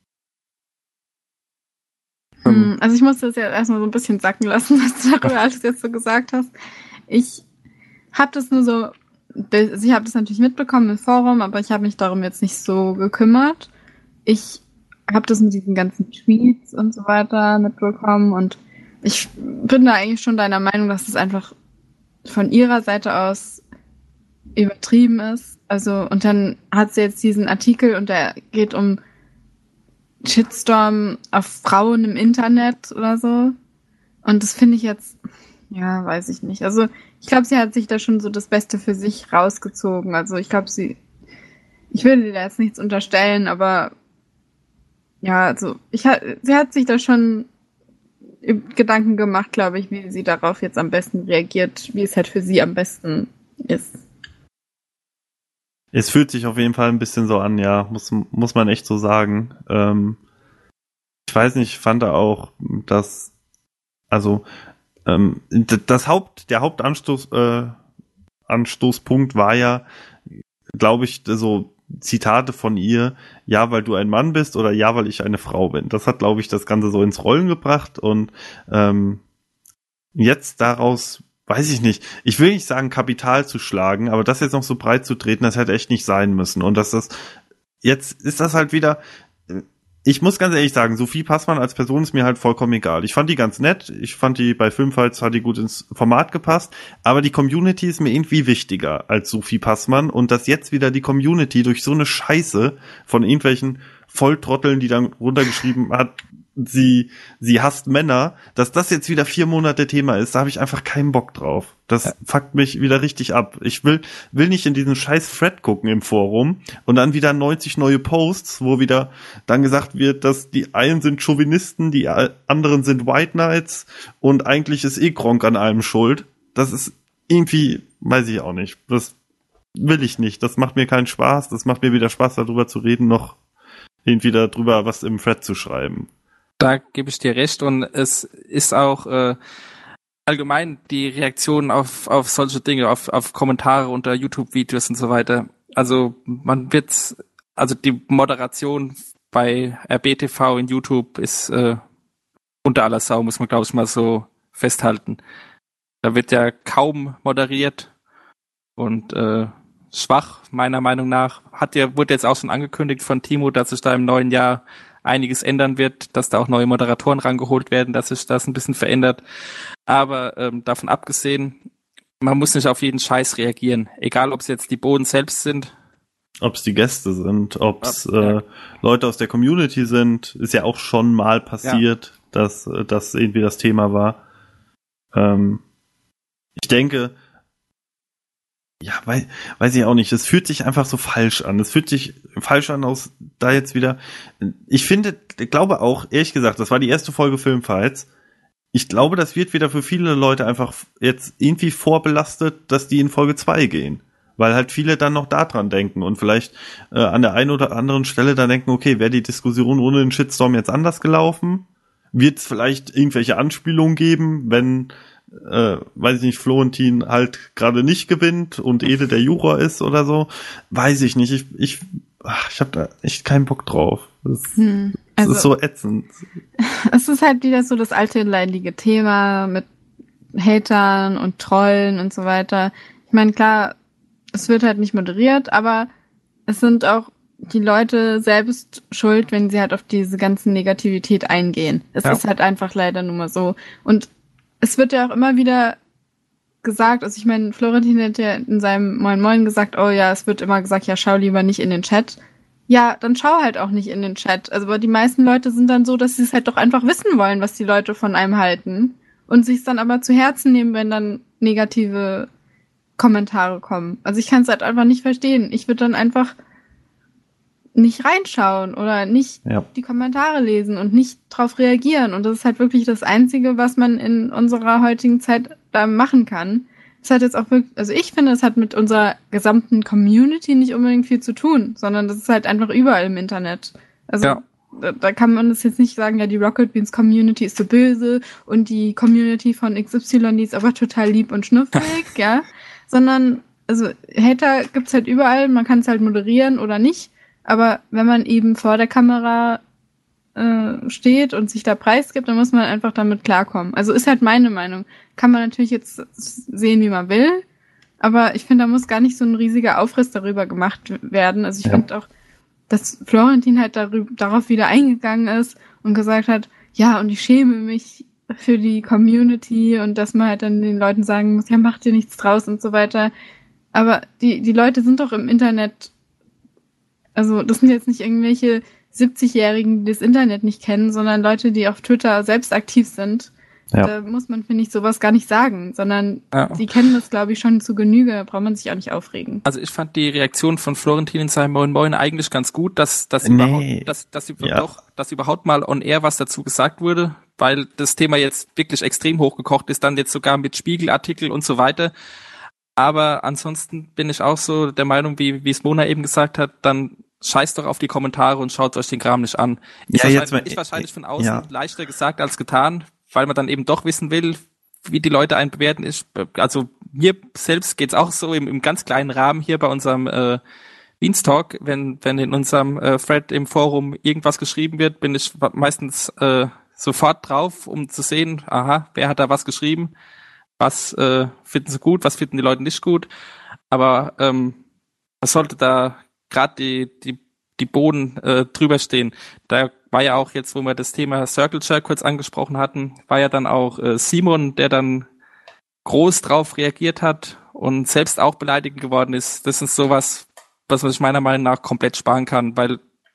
Speaker 5: Hm, also ich musste das ja erstmal so ein bisschen sacken lassen, was du darüber alles jetzt so gesagt hast. Ich habe das nur so, also ich habe das natürlich mitbekommen im Forum, aber ich habe mich darum jetzt nicht so gekümmert. Ich habe das mit diesen ganzen Tweets und so weiter mitbekommen und ich bin da eigentlich schon deiner Meinung, dass es einfach von ihrer Seite aus übertrieben ist. Also, und dann hat sie jetzt diesen Artikel und der geht um Shitstorm auf Frauen im Internet oder so. Und das finde ich jetzt, ja, weiß ich nicht. Also, ich glaube, sie hat sich da schon so das Beste für sich rausgezogen. Also, ich glaube, sie, ich will ihr da jetzt nichts unterstellen, aber ja, also, ich hat, sie hat sich da schon Gedanken gemacht, glaube ich, wie sie darauf jetzt am besten reagiert, wie es halt für sie am besten ist.
Speaker 6: Es fühlt sich auf jeden Fall ein bisschen so an, ja, muss, muss man echt so sagen. Ähm, ich weiß nicht, ich fand da auch, dass, also, ähm, das Haupt, der Hauptanstoß, äh, Anstoßpunkt war ja, glaube ich, so Zitate von ihr, ja, weil du ein Mann bist oder ja, weil ich eine Frau bin. Das hat, glaube ich, das Ganze so ins Rollen gebracht und ähm, jetzt daraus, weiß ich nicht, ich will nicht sagen, Kapital zu schlagen, aber das jetzt noch so breit zu treten, das hätte echt nicht sein müssen. Und dass das, jetzt ist das halt wieder, ich muss ganz ehrlich sagen, Sophie Passmann als Person ist mir halt vollkommen egal. Ich fand die ganz nett, ich fand die bei Filmfights, hat die gut ins Format gepasst, aber die Community ist mir irgendwie wichtiger als Sophie Passmann und dass jetzt wieder die Community durch so eine Scheiße von irgendwelchen Volltrotteln, die dann runtergeschrieben hat, sie sie hasst Männer, dass das jetzt wieder vier Monate Thema ist, da habe ich einfach keinen Bock drauf. Das ja. fuckt mich wieder richtig ab. Ich will will nicht in diesen scheiß Thread gucken im Forum und dann wieder neunzig neue Posts, wo wieder dann gesagt wird, dass die einen sind Chauvinisten, die anderen sind White Knights und eigentlich ist eh Gronk an allem schuld. Das ist irgendwie, weiß ich auch nicht. Das will ich nicht. Das macht mir keinen Spaß. Das macht mir weder Spaß, darüber zu reden, noch irgendwie darüber was im Thread zu schreiben.
Speaker 2: Da gebe ich dir recht und es ist auch äh, allgemein die Reaktion auf auf solche Dinge, auf auf Kommentare unter YouTube-Videos und so weiter. Also man wird, also die Moderation bei R B T V in YouTube ist äh, unter aller Sau, muss man glaube ich mal so festhalten. Da wird ja kaum moderiert und äh, schwach meiner Meinung nach. Hat ja wurde jetzt auch schon angekündigt von Timo, dass sich da im neuen Jahr einiges ändern wird, dass da auch neue Moderatoren rangeholt werden, dass sich das ein bisschen verändert. Aber ähm, davon abgesehen, man muss nicht auf jeden Scheiß reagieren. Egal, ob es jetzt die Boden selbst sind.
Speaker 6: Ob es die Gäste sind, ob es äh, ja. Leute aus der Community sind. Ist ja auch schon mal passiert, ja. dass das irgendwie das Thema war. Ähm, ich denke, ja, weiß, weiß ich auch nicht. Es fühlt sich einfach so falsch an. Es fühlt sich falsch an, aus da jetzt wieder. Ich finde, glaube auch, ehrlich gesagt, das war die erste Folge Filmfights. Ich glaube, das wird wieder für viele Leute einfach jetzt irgendwie vorbelastet, dass die in Folge zwei gehen. Weil halt viele dann noch da dran denken und vielleicht äh, an der einen oder anderen Stelle dann denken, okay, wäre die Diskussion ohne den Shitstorm jetzt anders gelaufen? Wird es vielleicht irgendwelche Anspielungen geben, wenn Äh, weiß ich nicht, Florentin halt gerade nicht gewinnt und Ede der Juror ist oder so, weiß ich nicht. Ich ich ach, ich habe da echt keinen Bock drauf. Das, hm, also, das ist so ätzend.
Speaker 5: Es ist halt wieder so das alte leidige Thema mit Hatern und Trollen und so weiter. Ich meine, klar, es wird halt nicht moderiert, aber es sind auch die Leute selbst schuld, wenn sie halt auf diese ganzen Negativität eingehen. Es ja. ist halt einfach leider nur mal so. Und es wird ja auch immer wieder gesagt, also ich meine, Florentin hat ja in seinem Moin Moin gesagt, oh ja, es wird immer gesagt, ja, schau lieber nicht in den Chat. Ja, dann schau halt auch nicht in den Chat. Also aber die meisten Leute sind dann so, dass sie es halt doch einfach wissen wollen, was die Leute von einem halten und sich es dann aber zu Herzen nehmen, wenn dann negative Kommentare kommen. Also ich kann es halt einfach nicht verstehen. Ich würde dann einfach nicht reinschauen oder nicht ja. die Kommentare lesen und nicht drauf reagieren. Und das ist halt wirklich das Einzige, was man in unserer heutigen Zeit da machen kann. Es hat jetzt auch wirklich, also ich finde, es hat mit unserer gesamten Community nicht unbedingt viel zu tun, sondern das ist halt einfach überall im Internet. Also ja. da, da kann man das jetzt nicht sagen, ja, die Rocket Beans Community ist so böse und die Community von X Y, die ist aber total lieb und schnuffig, ja. Sondern, also Hater gibt's halt überall, man kann es halt moderieren oder nicht. Aber wenn man eben vor der Kamera äh, steht und sich da preisgibt, dann muss man einfach damit klarkommen. Also ist halt meine Meinung. Kann man natürlich jetzt sehen, wie man will, aber ich finde, da muss gar nicht so ein riesiger Aufriss darüber gemacht werden. Also ich ja. finde auch, dass Florentin halt darüber, darauf wieder eingegangen ist und gesagt hat, ja, und ich schäme mich für die Community und dass man halt dann den Leuten sagen muss, ja, macht dir nichts draus und so weiter. Aber die, die Leute sind doch im Internet. Also das sind jetzt nicht irgendwelche siebzigjährigen, die das Internet nicht kennen, sondern Leute, die auf Twitter selbst aktiv sind. Ja. Da muss man, finde ich, sowas gar nicht sagen, sondern ja. die kennen das, glaube ich, schon zu Genüge, da braucht man sich auch nicht aufregen.
Speaker 2: Also ich fand die Reaktion von Florentin in seinem Moin Moin eigentlich ganz gut, dass, dass, nee. überhaupt, dass, dass, ja. doch, dass überhaupt mal on air was dazu gesagt wurde, weil das Thema jetzt wirklich extrem hochgekocht ist, dann jetzt sogar mit Spiegelartikel und so weiter. Aber ansonsten bin ich auch so der Meinung, wie wie es Mona eben gesagt hat, dann scheißt doch auf die Kommentare und schaut euch den Kram nicht an. Ist, ja, wahrscheinlich, jetzt mal, ist wahrscheinlich von außen ja. leichter gesagt als getan, weil man dann eben doch wissen will, wie die Leute einen bewerten. Ist. Also mir selbst geht's auch so im, im ganz kleinen Rahmen hier bei unserem äh, Beanstalk, wenn wenn in unserem äh, Thread im Forum irgendwas geschrieben wird, bin ich meistens äh, sofort drauf, um zu sehen, aha, wer hat da was geschrieben. Was äh, finden sie gut, was finden die Leute nicht gut. Aber ähm, was sollte da gerade die die die Boden äh, drüber stehen? Da war ja auch jetzt, wo wir das Thema Circle Jerk kurz angesprochen hatten, war ja dann auch äh, Simon, der dann groß drauf reagiert hat und selbst auch beleidigend geworden ist. Das ist sowas, was man sich meiner Meinung nach komplett sparen kann, weil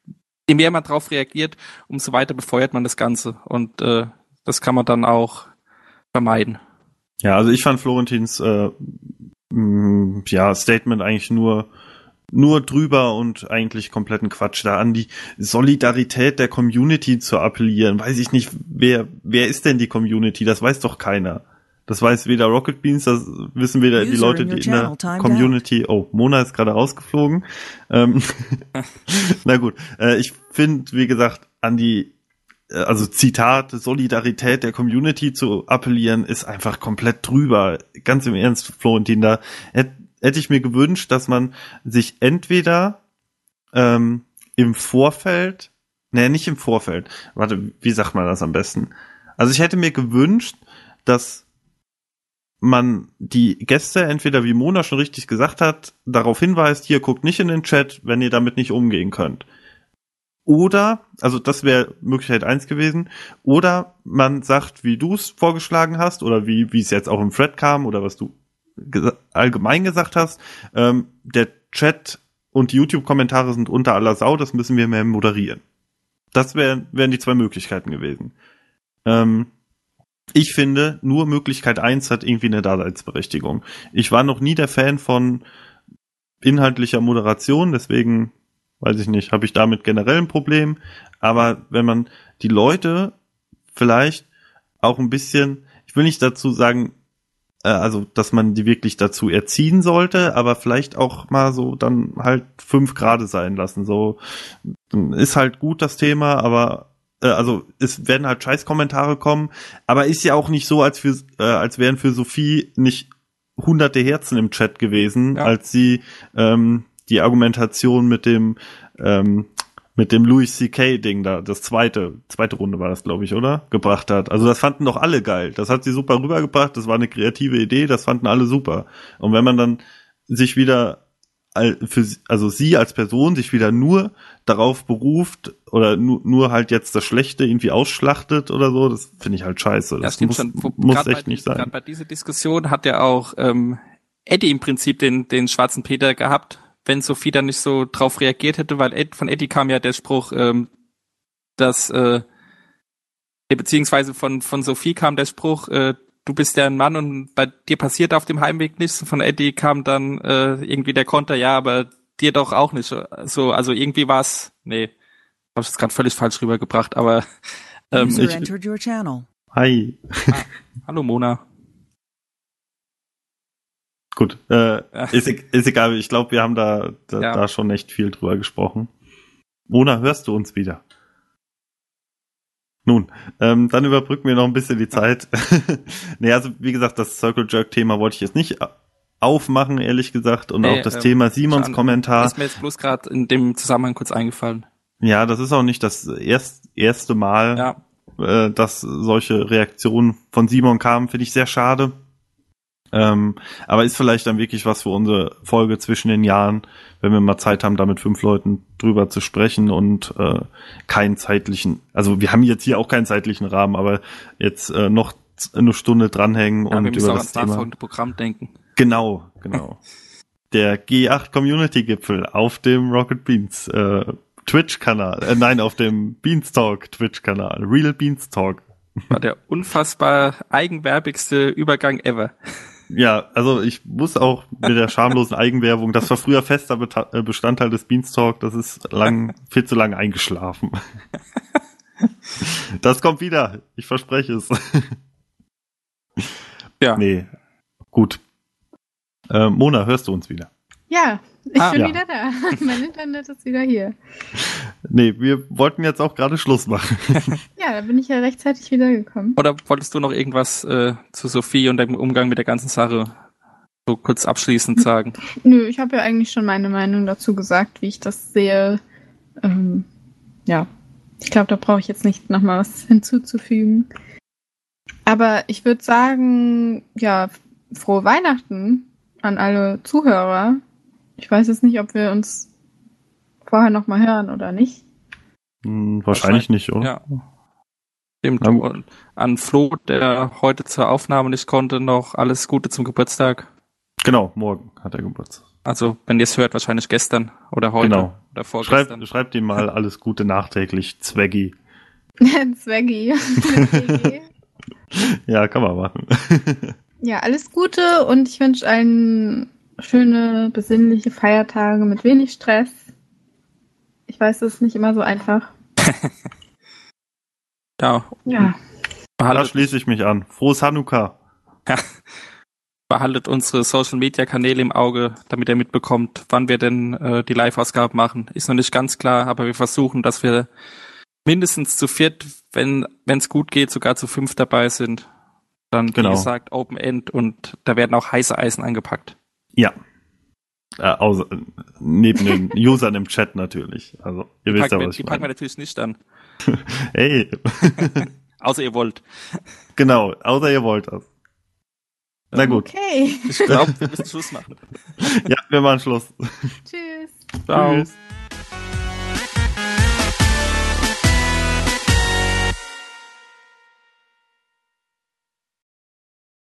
Speaker 2: je mehr man drauf reagiert, umso weiter befeuert man das Ganze. Und äh, das kann man dann auch vermeiden.
Speaker 6: Ja, also ich fand Florentins äh, mh, ja, Statement eigentlich nur nur drüber und eigentlich kompletten Quatsch, da an die Solidarität der Community zu appellieren. Weiß ich nicht, wer wer ist denn die Community? Das weiß doch keiner. Das weiß weder Rocket Beans, das wissen weder die Leute, die in der Community... Oh, Mona ist gerade rausgeflogen. Ähm, na gut, äh, ich finde, wie gesagt, an die, äh, also Zitat, Solidarität der Community zu appellieren, ist einfach komplett drüber. Ganz im Ernst, Florentin, da hätte hätte ich mir gewünscht, dass man sich entweder ähm, im Vorfeld, nee, nicht im Vorfeld, warte, wie sagt man das am besten? Also ich hätte mir gewünscht, dass man die Gäste entweder, wie Mona schon richtig gesagt hat, darauf hinweist, hier, guckt nicht in den Chat, wenn ihr damit nicht umgehen könnt. Oder, also das wäre Möglichkeit eins gewesen, oder man sagt, wie du es vorgeschlagen hast, oder wie wie es jetzt auch im Thread kam, oder was du gesa- allgemein gesagt hast, ähm, der Chat und die YouTube-Kommentare sind unter aller Sau, das müssen wir mehr moderieren. Das wär, wären die zwei Möglichkeiten gewesen. Ähm, Ich finde, nur Möglichkeit eins hat irgendwie eine Daseinsberechtigung. Ich war noch nie der Fan von inhaltlicher Moderation, deswegen, weiß ich nicht, habe ich damit generell ein Problem. Aber wenn man die Leute vielleicht auch ein bisschen, ich will nicht dazu sagen, äh, also, dass man die wirklich dazu erziehen sollte, aber vielleicht auch mal so dann halt fünf Grade sein lassen. So, ist halt gut das Thema, aber also es werden halt Scheiß-Kommentare kommen, aber ist ja auch nicht so, als für äh, als wären für Sophie nicht hunderte Herzen im Chat gewesen, ja, als sie ähm, die Argumentation mit dem ähm, mit dem Louis C K Ding da, das zweite zweite Runde war das, glaube ich, oder? Gebracht hat. Also das fanden doch alle geil. Das hat sie super rübergebracht, das war eine kreative Idee, das fanden alle super. Und wenn man dann sich wieder für, also sie als Person sich wieder nur darauf beruft oder nur, nur halt jetzt das Schlechte irgendwie ausschlachtet oder so, das finde ich halt scheiße. Das
Speaker 2: ja,
Speaker 6: muss,
Speaker 2: schon, wo,
Speaker 6: muss echt
Speaker 2: bei,
Speaker 6: nicht sein.
Speaker 2: Gerade bei dieser Diskussion hat ja auch ähm, Eddie im Prinzip den den schwarzen Peter gehabt, wenn Sophie dann nicht so drauf reagiert hätte, weil Ed, von Eddie kam ja der Spruch, ähm, dass äh, beziehungsweise von von Sophie kam der Spruch, äh, du bist ja ein Mann und bei dir passiert auf dem Heimweg nichts. Von Eddie kam dann äh, irgendwie der Konter, ja, aber dir doch auch nicht. So, also irgendwie war es, nee, hab ich das gerade völlig falsch rübergebracht, aber ähm,
Speaker 4: User
Speaker 6: ich,
Speaker 4: entered your channel.
Speaker 6: Hi.
Speaker 2: Ah, hallo Mona.
Speaker 6: Gut, äh, ist, ist egal, ich glaube, wir haben da, da,
Speaker 2: ja.
Speaker 6: da schon echt viel drüber gesprochen. Mona, hörst du uns wieder? Nun, ähm, dann überbrücken wir noch ein bisschen die Zeit. Nee, also wie gesagt, das Circle Jerk Thema wollte ich jetzt nicht aufmachen, ehrlich gesagt. Und nee, auch das ähm, Thema Simons Kommentar.
Speaker 2: Ist mir jetzt bloß gerade in dem Zusammenhang kurz eingefallen.
Speaker 6: Ja, das ist auch nicht das erst, erste Mal, ja. äh, dass solche Reaktionen von Simon kamen, finde ich sehr schade. Ähm, aber ist vielleicht dann wirklich was für unsere Folge zwischen den Jahren, wenn wir mal Zeit haben, da mit fünf Leuten drüber zu sprechen und äh, keinen zeitlichen, also wir haben jetzt hier auch keinen zeitlichen Rahmen, aber jetzt äh, noch eine Stunde dranhängen ja, und über das Thema. Wir müssen auch
Speaker 2: Programm denken.
Speaker 6: Genau, genau. Der G acht Community Gipfel auf dem Rocket Beans äh, Twitch-Kanal, äh, nein, auf dem Beanstalk Twitch-Kanal, Real Beanstalk.
Speaker 2: War der unfassbar eigenwerbigste Übergang ever.
Speaker 6: Ja, also ich muss auch mit der schamlosen Eigenwerbung, das war früher fester Bestandteil des Beanstalk, das ist lang, viel zu lange eingeschlafen. Das kommt wieder, ich verspreche es.
Speaker 2: Ja.
Speaker 6: Nee, gut. Äh, Mona, hörst du uns wieder?
Speaker 5: Ja, ich
Speaker 6: ah,
Speaker 5: bin
Speaker 6: ja.
Speaker 5: wieder da. Mein Internet ist wieder hier.
Speaker 6: Nee, wir wollten jetzt auch gerade Schluss machen.
Speaker 5: Ja, da bin ich ja rechtzeitig wiedergekommen.
Speaker 2: Oder wolltest du noch irgendwas äh, zu Sophie und dem Umgang mit der ganzen Sache so kurz abschließend sagen?
Speaker 5: Nö, ich habe ja eigentlich schon meine Meinung dazu gesagt, wie ich das sehe. Ähm, ja, ich glaube, da brauche ich jetzt nicht nochmal was hinzuzufügen. Aber ich würde sagen, ja, frohe Weihnachten an alle Zuhörer. Ich weiß jetzt nicht, ob wir uns vorher nochmal hören oder nicht.
Speaker 6: Hm, wahrscheinlich nicht, oder?
Speaker 2: Ja. Stimmt. Und an Flo, der heute zur Aufnahme nicht konnte, noch alles Gute zum Geburtstag.
Speaker 6: Genau, morgen hat er Geburtstag.
Speaker 2: Also, wenn ihr es hört, wahrscheinlich gestern oder heute.
Speaker 6: Genau,
Speaker 2: Oder vorgestern.
Speaker 6: Schreibt, schreibt ihm mal alles Gute nachträglich, Zweggi.
Speaker 5: Zweggi.
Speaker 6: Ja, kann man machen.
Speaker 5: Ja, alles Gute und ich wünsche allen schöne, besinnliche Feiertage mit wenig Stress. Ich weiß, das ist nicht immer so einfach.
Speaker 2: Ja.
Speaker 5: Ja.
Speaker 6: Da
Speaker 2: Behaltet,
Speaker 6: schließe ich mich an. Frohes Hanukkah.
Speaker 2: behaltet unsere Social-Media-Kanäle im Auge, damit ihr mitbekommt, wann wir denn äh, die Live-Ausgaben machen. Ist noch nicht ganz klar, aber wir versuchen, dass wir mindestens zu viert, wenn es gut geht, sogar zu fünf dabei sind. Dann,
Speaker 6: Genau.
Speaker 2: wie gesagt, Open End und da werden auch heiße Eisen angepackt.
Speaker 6: Ja. Äh, außer, neben den Usern im Chat natürlich. Also, ihr
Speaker 2: Die
Speaker 6: wisst ja,
Speaker 2: packen, wir,
Speaker 6: was
Speaker 2: die
Speaker 6: ich
Speaker 2: packen wir
Speaker 6: meine.
Speaker 2: natürlich nicht an.
Speaker 6: Ey.
Speaker 2: Außer ihr wollt.
Speaker 6: Genau, außer ihr wollt das. Na gut.
Speaker 5: Okay.
Speaker 2: Ich glaube, wir müssen Schluss machen.
Speaker 6: Ja, wir machen Schluss.
Speaker 5: Tschüss.
Speaker 2: Ciao.
Speaker 6: Tschüss.